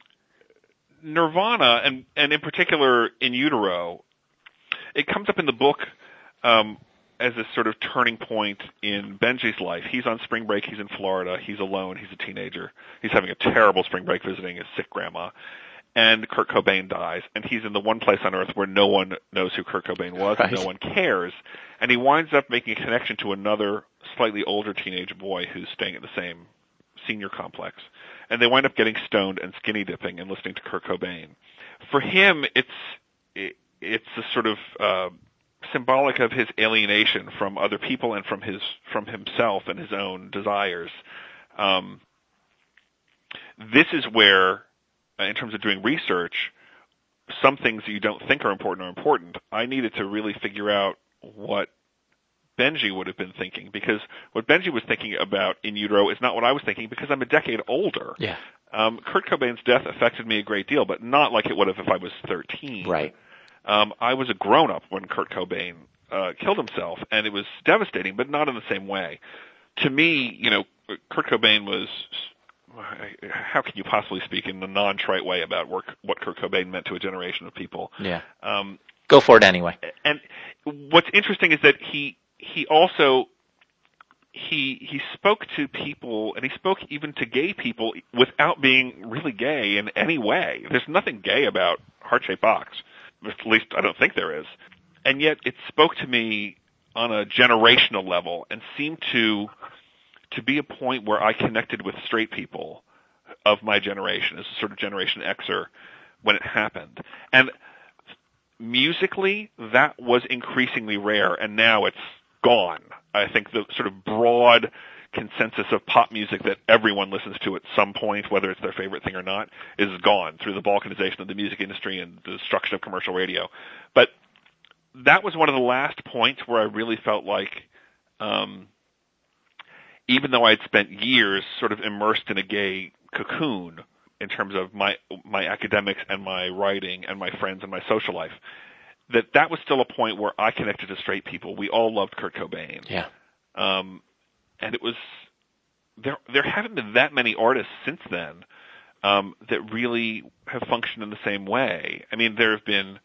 [SPEAKER 2] Nirvana, and and in particular In Utero, it comes up in the book um, as a sort of turning point in Benji's life. He's on spring break. He's in Florida. He's alone. He's a teenager. He's having a terrible spring break visiting his sick grandma. And Kurt Cobain dies, and he's in the one place on earth where no one knows who Kurt Cobain was, right. And no one cares. And he winds up making a connection to another slightly older teenage boy who's staying at the same senior complex. And they wind up getting stoned and skinny dipping and listening to Kurt Cobain. For him, it's it, it's a sort of uh, symbolic of his alienation from other people and from his from himself and his own desires. Um, this is where, in terms of doing research, some things that you don't think are important are important. I needed to really figure out what Benji would have been thinking, because what Benji was thinking about In Utero is not what I was thinking, because I'm a decade older.
[SPEAKER 1] Yeah.
[SPEAKER 2] Um, Kurt Cobain's death affected me a great deal, but not like it would have if I was thirteen.
[SPEAKER 1] Right.
[SPEAKER 2] Um, I was a grown-up when Kurt Cobain uh, killed himself, and it was devastating, but not in the same way. To me, you know, Kurt Cobain was... How can you possibly speak in a non-trite way about work, what Kurt Cobain meant to a generation of people?
[SPEAKER 1] Yeah.
[SPEAKER 2] Um,
[SPEAKER 1] Go for it anyway.
[SPEAKER 2] And what's interesting is that he he also he he spoke to people, and he spoke even to gay people without being really gay in any way. There's nothing gay about Heart-Shaped Box. At least I don't think there is. And yet it spoke to me on a generational level and seemed to to be a point where I connected with straight people of my generation, as a sort of Generation Xer, when it happened. And musically, that was increasingly rare, and now it's gone. I think the sort of broad consensus of pop music that everyone listens to at some point, whether it's their favorite thing or not, is gone through the balkanization of the music industry and the destruction of commercial radio. But that was one of the last points where I really felt like, um, even though I'd spent years sort of immersed in a gay cocoon in terms of my my academics and my writing and my friends and my social life, that that was still a point where I connected to straight people. We all loved Kurt Cobain.
[SPEAKER 1] Yeah.
[SPEAKER 2] Um, and it was, there there haven't been that many artists since then um, that really have functioned in the same way. I mean, there have been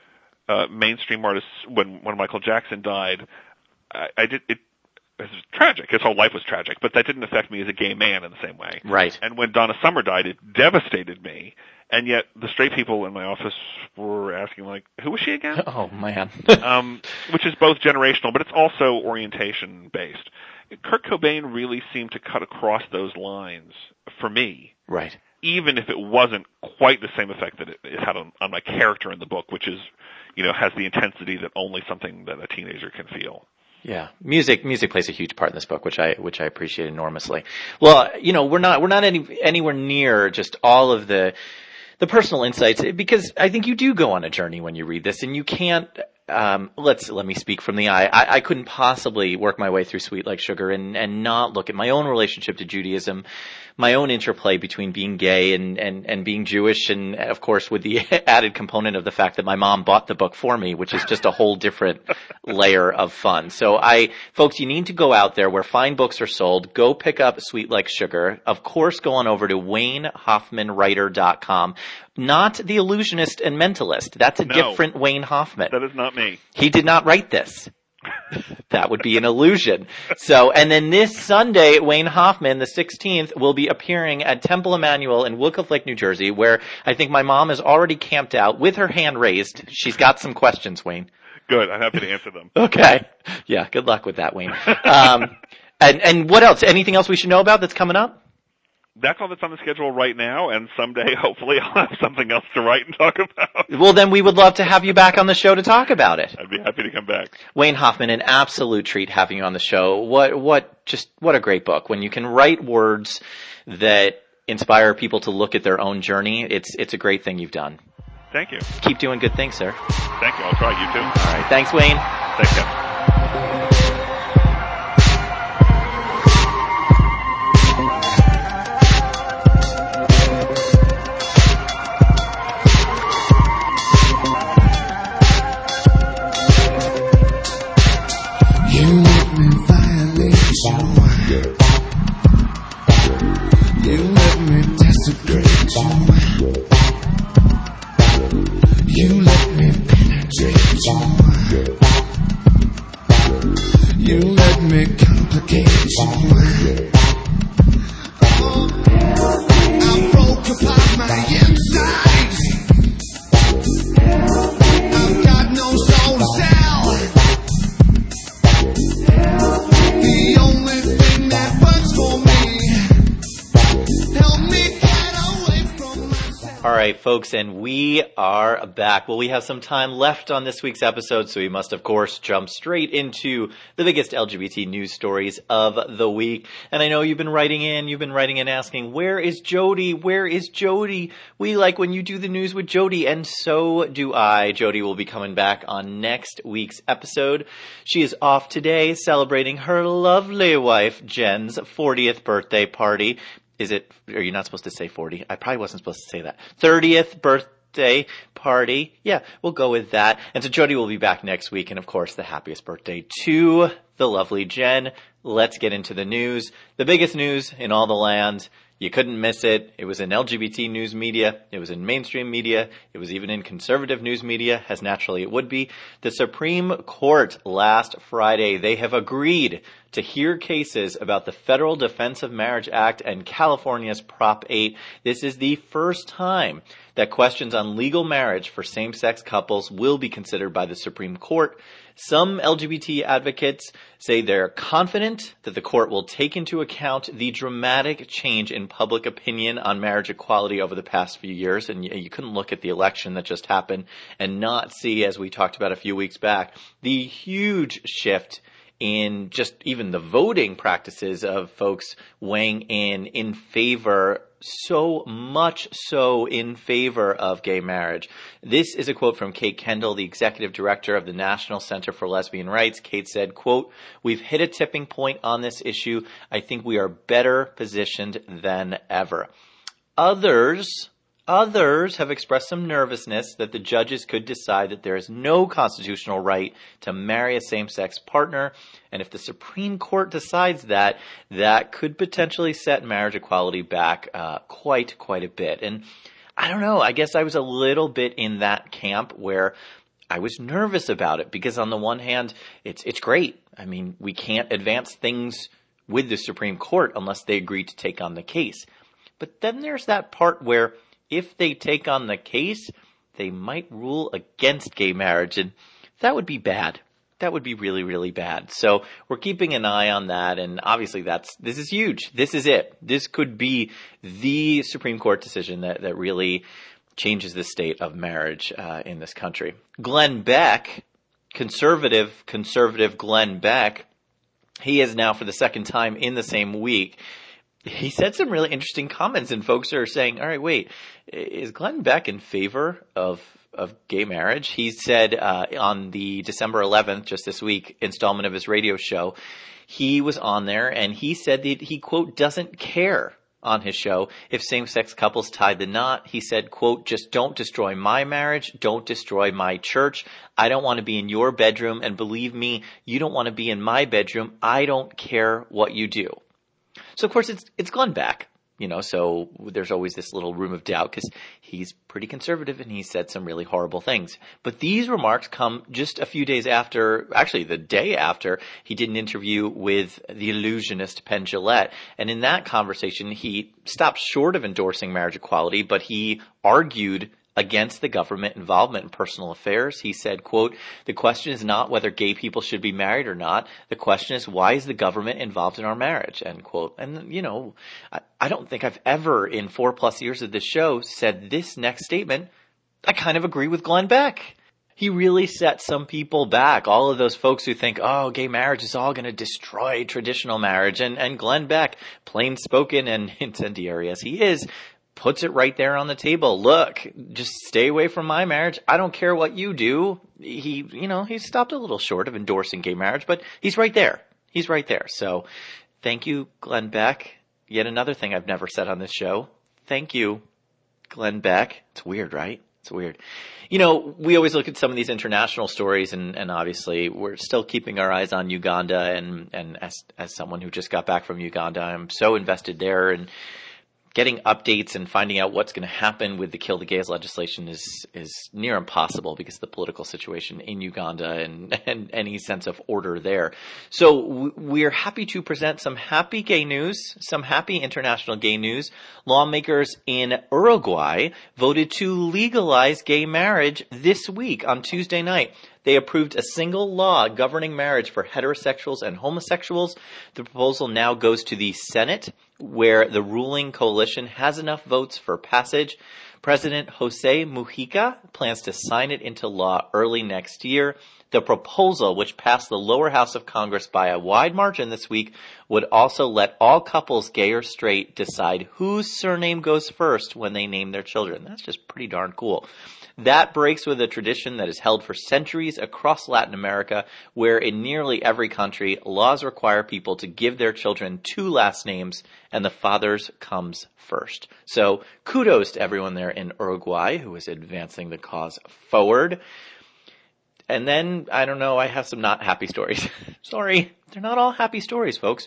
[SPEAKER 2] uh, mainstream artists. When, when Michael Jackson died, I, I did it. It was tragic. His whole life was tragic, but that didn't affect me as a gay man in the same way.
[SPEAKER 1] Right.
[SPEAKER 2] And when Donna Summer died, it devastated me. And yet the straight people in my office were asking, like, who was she again?
[SPEAKER 1] Oh, man.
[SPEAKER 2] um, which is both generational, but it's also orientation-based. Kurt Cobain really seemed to cut across those lines for me.
[SPEAKER 1] Right.
[SPEAKER 2] Even if it wasn't quite the same effect that it, it had on, on my character in the book, which is, you know, has the intensity that only something that a teenager can feel.
[SPEAKER 1] Yeah, music music plays a huge part in this book, which I which I appreciate enormously. Well, you know, we're not we're not any anywhere near just all of the the personal insights, because I think you do go on a journey when you read this, and you can't. Um, let's let me speak from the eye. I, I couldn't possibly work my way through Sweet Like Sugar and and not look at my own relationship to Judaism, my own interplay between being gay and, and, and being Jewish, and of course with the added component of the fact that my mom bought the book for me, which is just a whole different layer of fun. So I, folks, you need to go out there where fine books are sold. Go pick up Sweet Like Sugar. Of course, go on over to Wayne Hoffman Writer dot com. Not The Illusionist and Mentalist. That's a
[SPEAKER 2] no,
[SPEAKER 1] different Wayne Hoffman.
[SPEAKER 2] That is not me.
[SPEAKER 1] He did not write this. That would be an illusion. So, and then this Sunday, Wayne Hoffman, the sixteenth, will be appearing at Temple Emmanuel in Wilcliff Lake, New Jersey, where I think my mom is already camped out with her hand raised. She's got some questions, Wayne.
[SPEAKER 2] Good. I'm happy to answer them.
[SPEAKER 1] Okay. Yeah, good luck with that, Wayne. Um, and, and what else? Anything else we should know about that's coming up?
[SPEAKER 2] that's all that's on the schedule right now, and someday, hopefully, I'll have something else to write and talk about.
[SPEAKER 1] Well, then we would love to have you back on the show to talk about it.
[SPEAKER 2] I'd be happy to come back.
[SPEAKER 1] Wayne Hoffman, an absolute treat having you on the show. What, what, just, what a great book. When you can write words that inspire people to look at their own journey, it's, it's a great thing you've done.
[SPEAKER 2] Thank you.
[SPEAKER 1] Keep doing good things, sir.
[SPEAKER 2] Thank you. I'll try. You too.
[SPEAKER 1] All right. Thanks, Wayne.
[SPEAKER 2] Thanks, Ken.
[SPEAKER 3] You let me violate you. You let me desecrate you. You let me penetrate you. You let me complicate you. I broke apart my insides. I've got no soul to sell. The only thing that works for me, help me get away from myself.
[SPEAKER 1] All right, folks, and we are back. Well, we have some time left on this week's episode, so we must, of course, jump straight into the biggest L G B T news stories of the week. And I know you've been writing in, you've been writing in asking, where is Jody? Where is Jody? We like when you do the news with Jody, and so do I. Jody will be coming back on next week's episode. She is off today celebrating her lovely wife, Jen's fortieth birthday party. Is it, are you not supposed to say forty? I probably wasn't supposed to say that. thirtieth birthday party. Yeah, we'll go with that. And so Jody will be back next week. And of course, the happiest birthday to the lovely Jen. Let's get into the news. The biggest news in all the land. You couldn't miss it. It was in L G B T news media. It was in mainstream media. It was even in conservative news media, as naturally it would be. The Supreme Court last Friday, they have agreed to hear cases about the Federal Defense of Marriage Act and California's Prop eight. This is the first time that questions on legal marriage for same-sex couples will be considered by the Supreme Court. Some L G B T advocates say they're confident that the court will take into account the dramatic change in public opinion on marriage equality over the past few years. And you, you couldn't look at the election that just happened and not see, as we talked about a few weeks back, the huge shift in just even the voting practices of folks weighing in in favor, so much so in favor of gay marriage. This is a quote from Kate Kendall, the executive director of the National Center for Lesbian Rights. Kate said, quote, "We've hit a tipping point on this issue. I think we are better positioned than ever." Others Others have expressed some nervousness that the judges could decide that there is no constitutional right to marry a same-sex partner. And if the Supreme Court decides that, that could potentially set marriage equality back uh, quite, quite a bit. And I don't know, I guess I was a little bit in that camp where I was nervous about it because on the one hand, it's it's great. I mean, we can't advance things with the Supreme Court unless they agree to take on the case. But then there's that part where if they take on the case, they might rule against gay marriage, and that would be bad. That would be really, really bad. So we're keeping an eye on that, and obviously that's this is huge. This is it. This could be the Supreme Court decision that, that really changes the state of marriage uh, in this country. Glenn Beck, conservative, conservative Glenn Beck, he is now for the second time in the same week. He said some really interesting comments, and folks are saying, all right, wait, is Glenn Beck in favor of of gay marriage? He said uh, on the December eleventh, just this week, installment of his radio show, he was on there, and he said that he, quote, doesn't care on his show if same-sex couples tie the knot. He said, quote, just don't destroy my marriage, don't destroy my church. I don't want to be in your bedroom, and believe me, you don't want to be in my bedroom. I don't care what you do. So, of course, it's it's Glenn Beck, you know, so there's always this little room of doubt because he's pretty conservative and he said some really horrible things. But these remarks come just a few days after, actually the day after, he did an interview with the illusionist Penn Jillette. And in that conversation, he stopped short of endorsing marriage equality, but he argued against the government involvement in personal affairs. He said, quote, "The question is not whether gay people should be married or not. The question is, why is the government involved in our marriage?" End quote. And, you know, I, I don't think I've ever in four plus years of this show said this next statement. I kind of agree with Glenn Beck. He really set some people back. All of those folks who think, oh, gay marriage is all going to destroy traditional marriage. And, and Glenn Beck, plain spoken and incendiary as he is, puts it right there on the table. Look, just stay away from my marriage. I don't care what you do. He, you know, he stopped a little short of endorsing gay marriage, but he's right there. He's right there. So thank you, Glenn Beck. Yet another thing I've never said on this show. Thank you, Glenn Beck. It's weird, right? It's weird. You know, we always look at some of these international stories, and, and obviously we're still keeping our eyes on Uganda. And, and as, as someone who just got back from Uganda, I'm so invested there, and getting updates and finding out what's going to happen with the Kill the Gays legislation is is near impossible because of the political situation in Uganda and, and any sense of order there. So we're happy to present some happy gay news, some happy international gay news. Lawmakers in Uruguay voted to legalize gay marriage this week on Tuesday night. They approved a single law governing marriage for heterosexuals and homosexuals. The proposal now goes to the Senate, where the ruling coalition has enough votes for passage. President Jose Mujica plans to sign it into law early next year. The proposal, which passed the lower house of Congress by a wide margin this week, would also let all couples, gay or straight, decide whose surname goes first when they name their children. That's just pretty darn cool. That breaks with a tradition that is held for centuries across Latin America, where in nearly every country, laws require people to give their children two last names, and the father's comes first. So kudos to everyone there in Uruguay who is advancing the cause forward. And then, I don't know, I have some not happy stories. Sorry, they're not all happy stories, folks.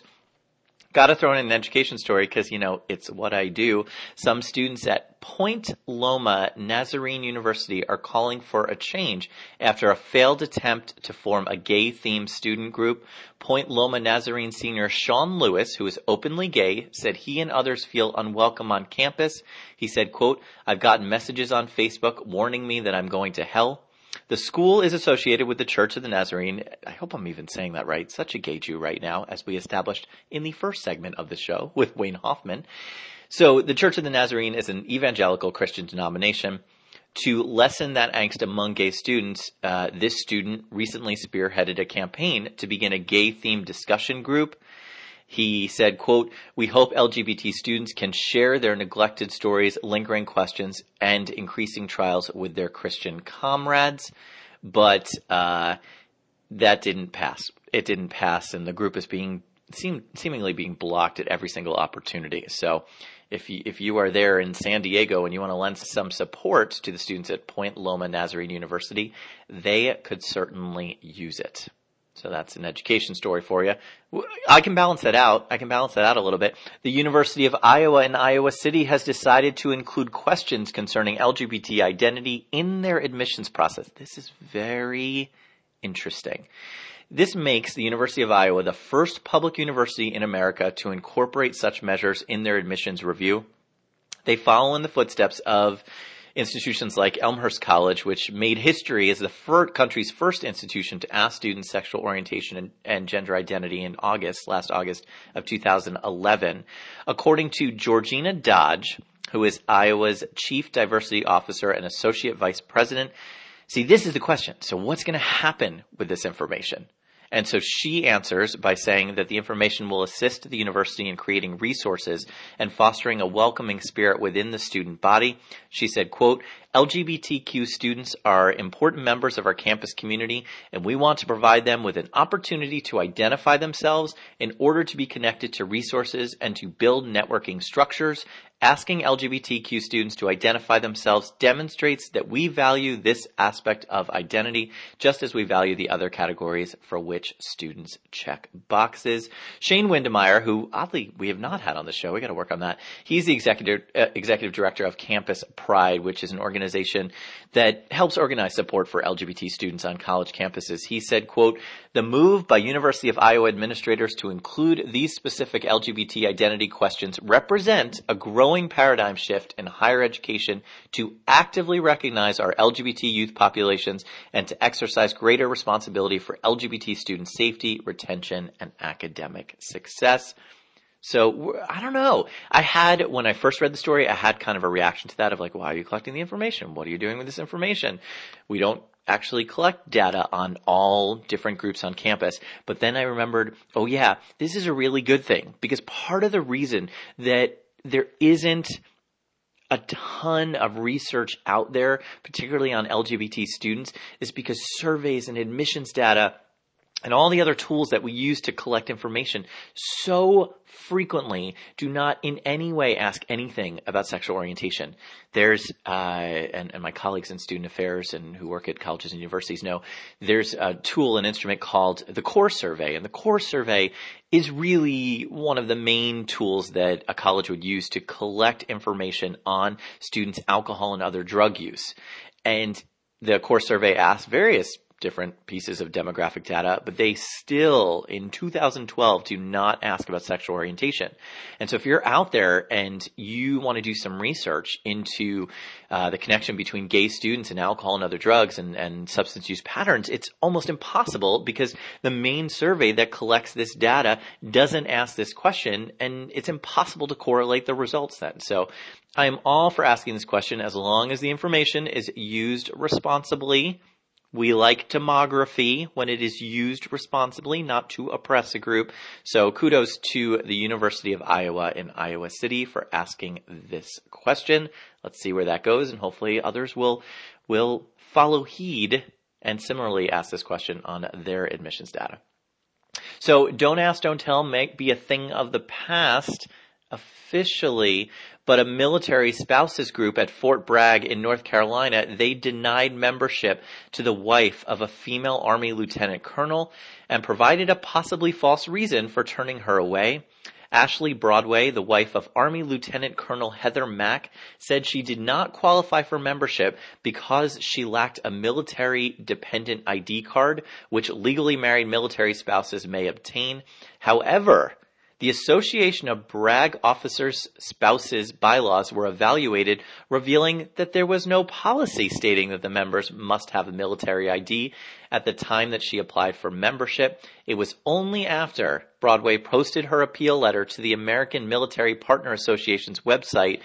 [SPEAKER 1] Got to throw in an education story because, you know, it's what I do. Some students at Point Loma Nazarene University are calling for a change after a failed attempt to form a gay-themed student group. Point Loma Nazarene senior Sean Lewis, who is openly gay, said he and others feel unwelcome on campus. He said, quote, "I've gotten messages on Facebook warning me that I'm going to hell. The school is associated with the Church of the Nazarene." I hope I'm even saying that right. Such a gay Jew right now, as we established in the first segment of the show with Wayne Hoffman. So the Church of the Nazarene is an evangelical Christian denomination. To lessen that angst among gay students, uh, this student recently spearheaded a campaign to begin a gay-themed discussion group. He said, quote, "We hope L G B T students can share their neglected stories, lingering questions, and increasing trials with their Christian comrades." But uh, that didn't pass. It didn't pass, and the group is being seem, seemingly being blocked at every single opportunity. So if you, if you are there in San Diego and you want to lend some support to the students at Point Loma Nazarene University, they could certainly use it. So that's an education story for you. I can balance that out. I can balance that out a little bit. The University of Iowa in Iowa City has decided to include questions concerning L G B T identity in their admissions process. This is very interesting. This makes the University of Iowa the first public university in America to incorporate such measures in their admissions review. They follow in the footsteps of institutions like Elmhurst College, which made history as the fir- country's first institution to ask students sexual orientation and, and gender identity in August, last August of two thousand eleven. According to Georgina Dodge, who is Iowa's Chief Diversity Officer and Associate Vice President, see, this is the question. So what's going to happen with this information? And so she answers by saying that the information will assist the university in creating resources and fostering a welcoming spirit within the student body. She said, quote, "L G B T Q students are important members of our campus community, and we want to provide them with an opportunity to identify themselves in order to be connected to resources and to build networking structures. Asking L G B T Q students to identify themselves demonstrates that we value this aspect of identity just as we value the other categories for which students check boxes." Shane Windemeyer, who oddly we have not had on the show, we got to work on that. He's the executive uh, executive director of Campus Pride, which is an organization organization that helps organize support for L G B T students on college campuses. He said, quote, "The move by University of Iowa administrators to include these specific L G B T identity questions represent a growing paradigm shift in higher education to actively recognize our L G B T youth populations and to exercise greater responsibility for L G B T student safety, retention, and academic success." So I don't know. I had, when I first read the story, I had kind of a reaction to that of like, why are you collecting the information? What are you doing with this information? We don't actually collect data on all different groups on campus. But then I remembered, oh yeah, this is a really good thing, because part of the reason that there isn't a ton of research out there, particularly on L G B T students, is because surveys and admissions data and all the other tools that we use to collect information so frequently do not in any way ask anything about sexual orientation. There's, uh, and, and my colleagues in student affairs and who work at colleges and universities know, there's a tool, an instrument called the Core Survey. And the Core Survey is really one of the main tools that a college would use to collect information on students' alcohol and other drug use. And the Core Survey asks various different pieces of demographic data, but they still, in two thousand twelve, do not ask about sexual orientation. And so if you're out there and you want to do some research into uh, the connection between gay students and alcohol and other drugs and, and substance use patterns, it's almost impossible because the main survey that collects this data doesn't ask this question, and it's impossible to correlate the results then. So I'm all for asking this question as long as the information is used responsibly. We like demography when it is used responsibly, not to oppress a group. So kudos to the University of Iowa in Iowa City for asking this question. Let's see where that goes, and hopefully others will will follow heed and similarly ask this question on their admissions data. So don't ask, don't tell may be a thing of the past officially, but a military spouses group at Fort Bragg in North Carolina, they denied membership to the wife of a female Army lieutenant colonel and provided a possibly false reason for turning her away. Ashley Broadway, the wife of Army Lieutenant Colonel Heather Mack, said she did not qualify for membership because she lacked a military dependent I D card, which legally married military spouses may obtain. However, the Association of Bragg Officers' Spouses bylaws were evaluated, revealing that there was no policy stating that the members must have a military I D at the time that she applied for membership. It was only after Broadway posted her appeal letter to the American Military Partner Association's website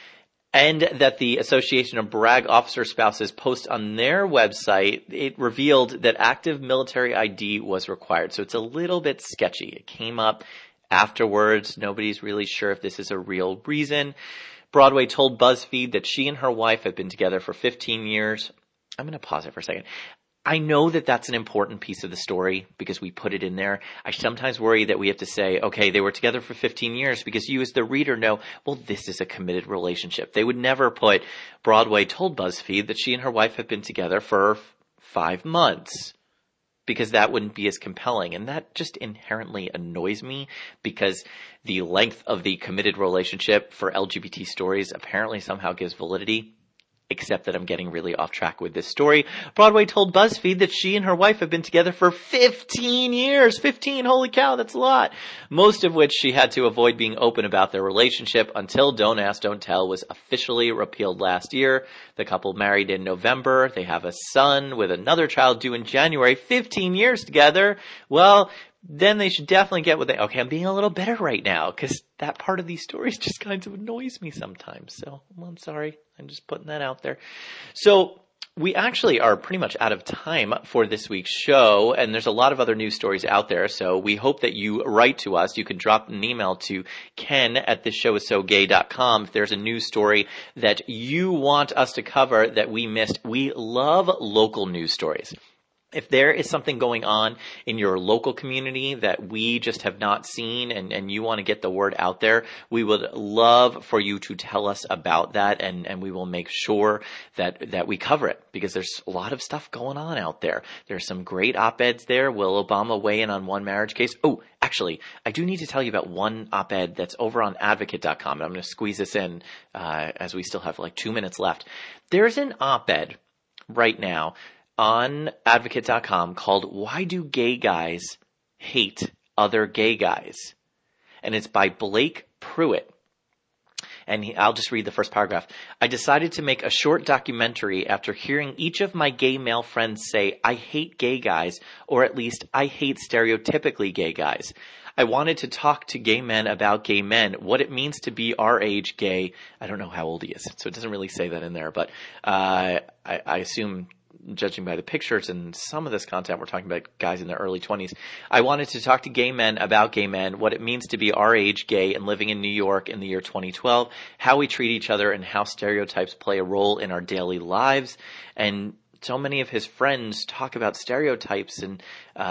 [SPEAKER 1] and that the Association of Bragg Officer Spouses post on their website, it revealed that active military I D was required. So it's a little bit sketchy. It came up afterwards. Nobody's really sure if this is a real reason. Broadway told BuzzFeed that she and her wife have been together for fifteen years. I'm going to pause it for a second. I know that that's an important piece of the story because we put it in there. I sometimes worry that we have to say, okay, they were together for fifteen years because you as the reader know, well, this is a committed relationship. They would never put Broadway told BuzzFeed that she and her wife have been together for five months. Because that wouldn't be as compelling. And that just inherently annoys me because the length of the committed relationship for L G B T stories apparently somehow gives validity. Except that I'm getting really off track with this story. Broadway told BuzzFeed that she and her wife have been together for fifteen years. fifteen, holy cow, that's a lot. Most of which she had to avoid being open about their relationship until Don't Ask, Don't Tell was officially repealed last year. The couple married in November. They have a son with another child due in January. fifteen years together. Well, then they should definitely get what they... Okay, I'm being a little bitter right now because that part of these stories just kind of annoys me sometimes. So well, I'm sorry. I'm just putting that out there. So we actually are pretty much out of time for this week's show, and there's a lot of other news stories out there. So we hope that you write to us. You can drop an email to ken at this show is so gay dot com if there's a news story that you want us to cover that we missed. We love local news stories. If there is something going on in your local community that we just have not seen and, and you want to get the word out there, we would love for you to tell us about that, and, and we will make sure that, that we cover it, because there's a lot of stuff going on out there. There's some great op-eds there. Will Obama weigh in on one marriage case? Oh, actually, I do need to tell you about one op-ed that's over on advocate dot com, and I'm going to squeeze this in uh, as we still have like two minutes left. There's an op-ed right now on advocate dot com called "Why Do Gay Guys Hate Other Gay Guys?" And it's by Blake Pruitt. And he, I'll just read the first paragraph. "I decided to make a short documentary after hearing each of my gay male friends say, 'I hate gay guys,' or at least, 'I hate stereotypically gay guys.' I wanted to talk to gay men about gay men, what it means to be our age gay." I don't know how old he is, so it doesn't really say that in there, but uh, I, I assume, judging by the pictures and some of this content, we're talking about guys in their early twenties. "I wanted to talk to gay men about gay men, what it means to be our age gay and living in New York in the year twenty twelve, how we treat each other and how stereotypes play a role in our daily lives." And so many of his friends talk about stereotypes, and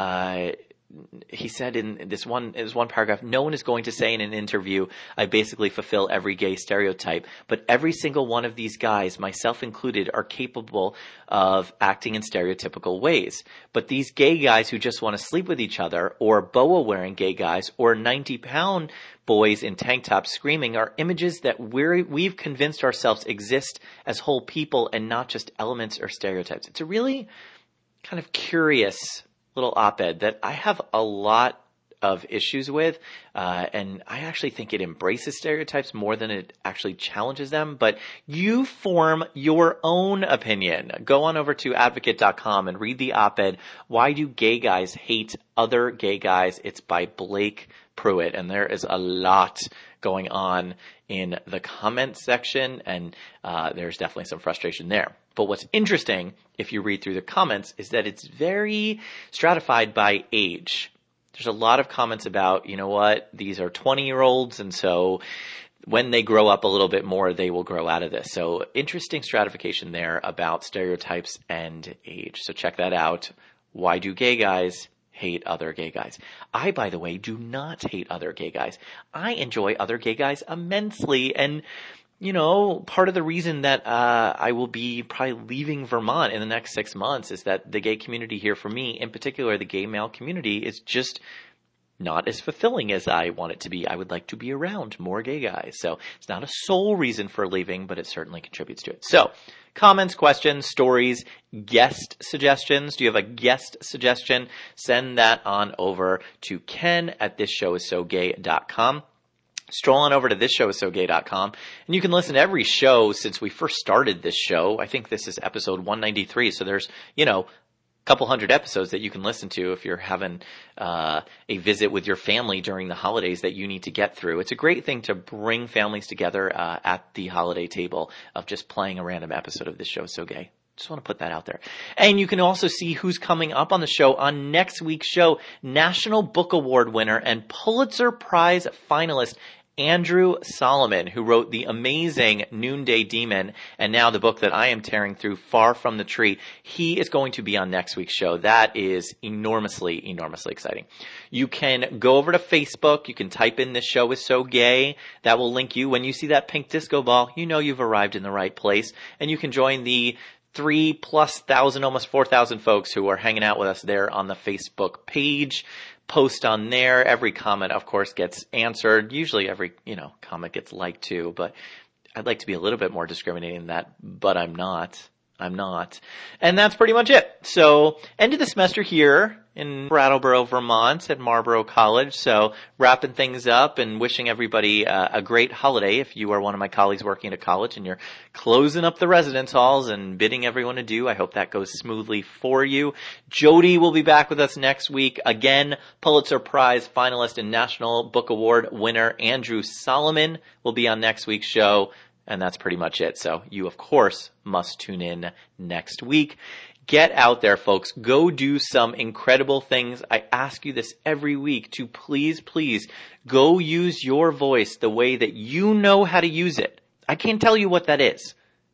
[SPEAKER 1] uh he said in this one, in this one paragraph, "No one is going to say in an interview, 'I basically fulfill every gay stereotype,' but every single one of these guys, myself included, are capable of acting in stereotypical ways. But these gay guys who just want to sleep with each other, or boa-wearing gay guys, or ninety-pound boys in tank tops screaming are images that we're, we've convinced ourselves exist as whole people and not just elements or stereotypes." It's a really kind of curious little op-ed that I have a lot of issues with, uh, and I actually think it embraces stereotypes more than it actually challenges them, but you form your own opinion. Go on over to advocate dot com and read the op-ed, "Why Do Gay Guys Hate Other Gay Guys?" It's by Blake Pruitt, and there is a lot going on in the comments section, and uh, there's definitely some frustration there. But what's interesting, if you read through the comments, is that it's very stratified by age. There's a lot of comments about, you know what, these are twenty-year-olds, and so when they grow up a little bit more, they will grow out of this. So interesting stratification there about stereotypes and age. So check that out. Why do gay guys hate other gay guys? I, by the way, do not hate other gay guys. I enjoy other gay guys immensely, and you know, part of the reason that uh I will be probably leaving Vermont in the next six months is that the gay community here, for me, in particular the gay male community, is just not as fulfilling as I want it to be. I would like to be around more gay guys. So it's not a sole reason for leaving, but it certainly contributes to it. So comments, questions, stories, guest suggestions. Do you have a guest suggestion? Send that on over to Ken at this show is so gay dot com. Stroll on over to this show is so gay dot com, and you can listen to every show since we first started this show. I think this is episode one ninety-three, so there's, you know, a couple hundred episodes that you can listen to if you're having uh, a visit with your family during the holidays that you need to get through. It's a great thing to bring families together uh, at the holiday table of just playing a random episode of This Show is So Gay. Just want to put that out there. And you can also see who's coming up on the show on next week's show. National Book Award winner and Pulitzer Prize finalist Andrew Solomon, who wrote the amazing Noonday Demon and now the book that I am tearing through, Far From the Tree. He is going to be on next week's show. That is enormously, enormously exciting. You can go over to Facebook. You can type in This Show is So Gay. That will link you. When you see that pink disco ball, you know you've arrived in the right place. And you can join the three plus thousand, almost four thousand folks who are hanging out with us there on the Facebook page. Post on there. Every comment, of course, gets answered. Usually every, you know, comment gets liked too, but I'd like to be a little bit more discriminating than that, but I'm not. I'm not. And that's pretty much it. So, end of the semester here in Brattleboro, Vermont at Marlborough College. So, wrapping things up and wishing everybody uh, a great holiday. If you are one of my colleagues working at a college and you're closing up the residence halls and bidding everyone adieu, I hope that goes smoothly for you. Jody will be back with us next week. Again, Pulitzer Prize finalist and National Book Award winner Andrew Solomon will be on next week's show. And that's pretty much it. So you, of course, must tune in next week. Get out there, folks. Go do some incredible things. I ask you this every week to please, please go use your voice the way that you know how to use it. I can't tell you what that is.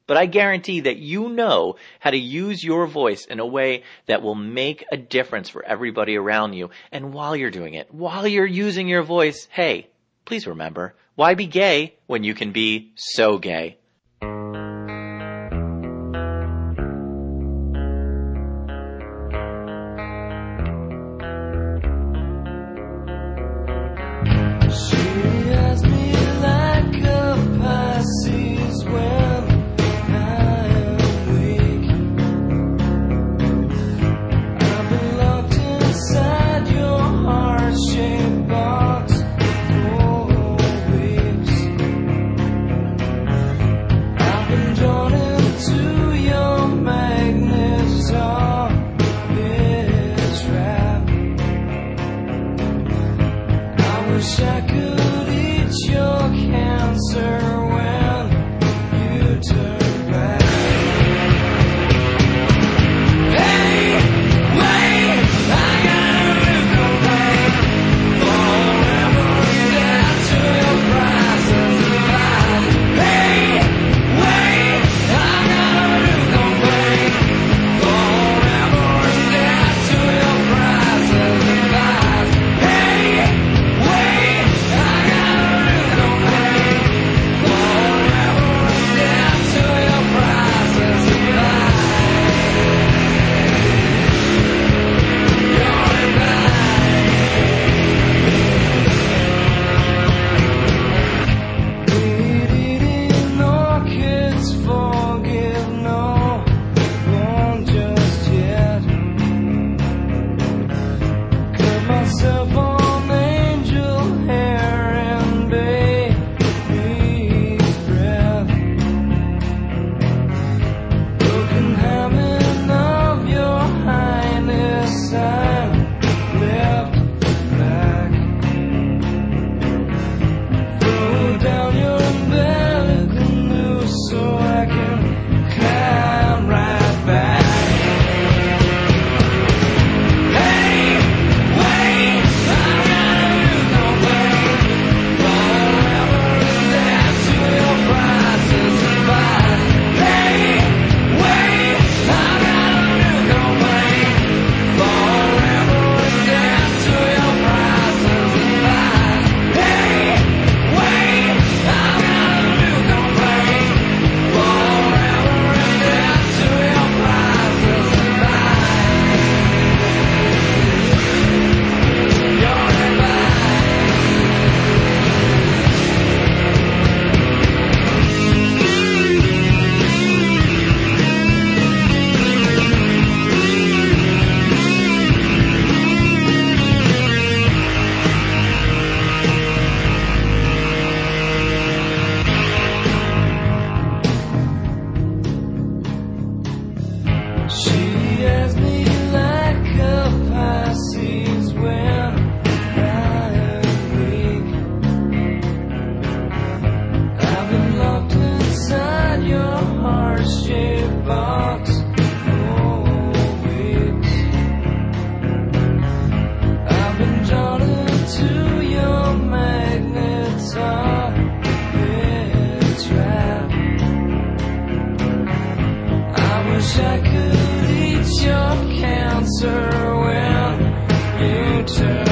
[SPEAKER 1] But I guarantee that you know how to use your voice in a way that will make a difference for everybody around you. And while you're doing it, while you're using your voice, hey, please remember, why be gay when you can be so gay?
[SPEAKER 3] I could eat your cancer when you turn.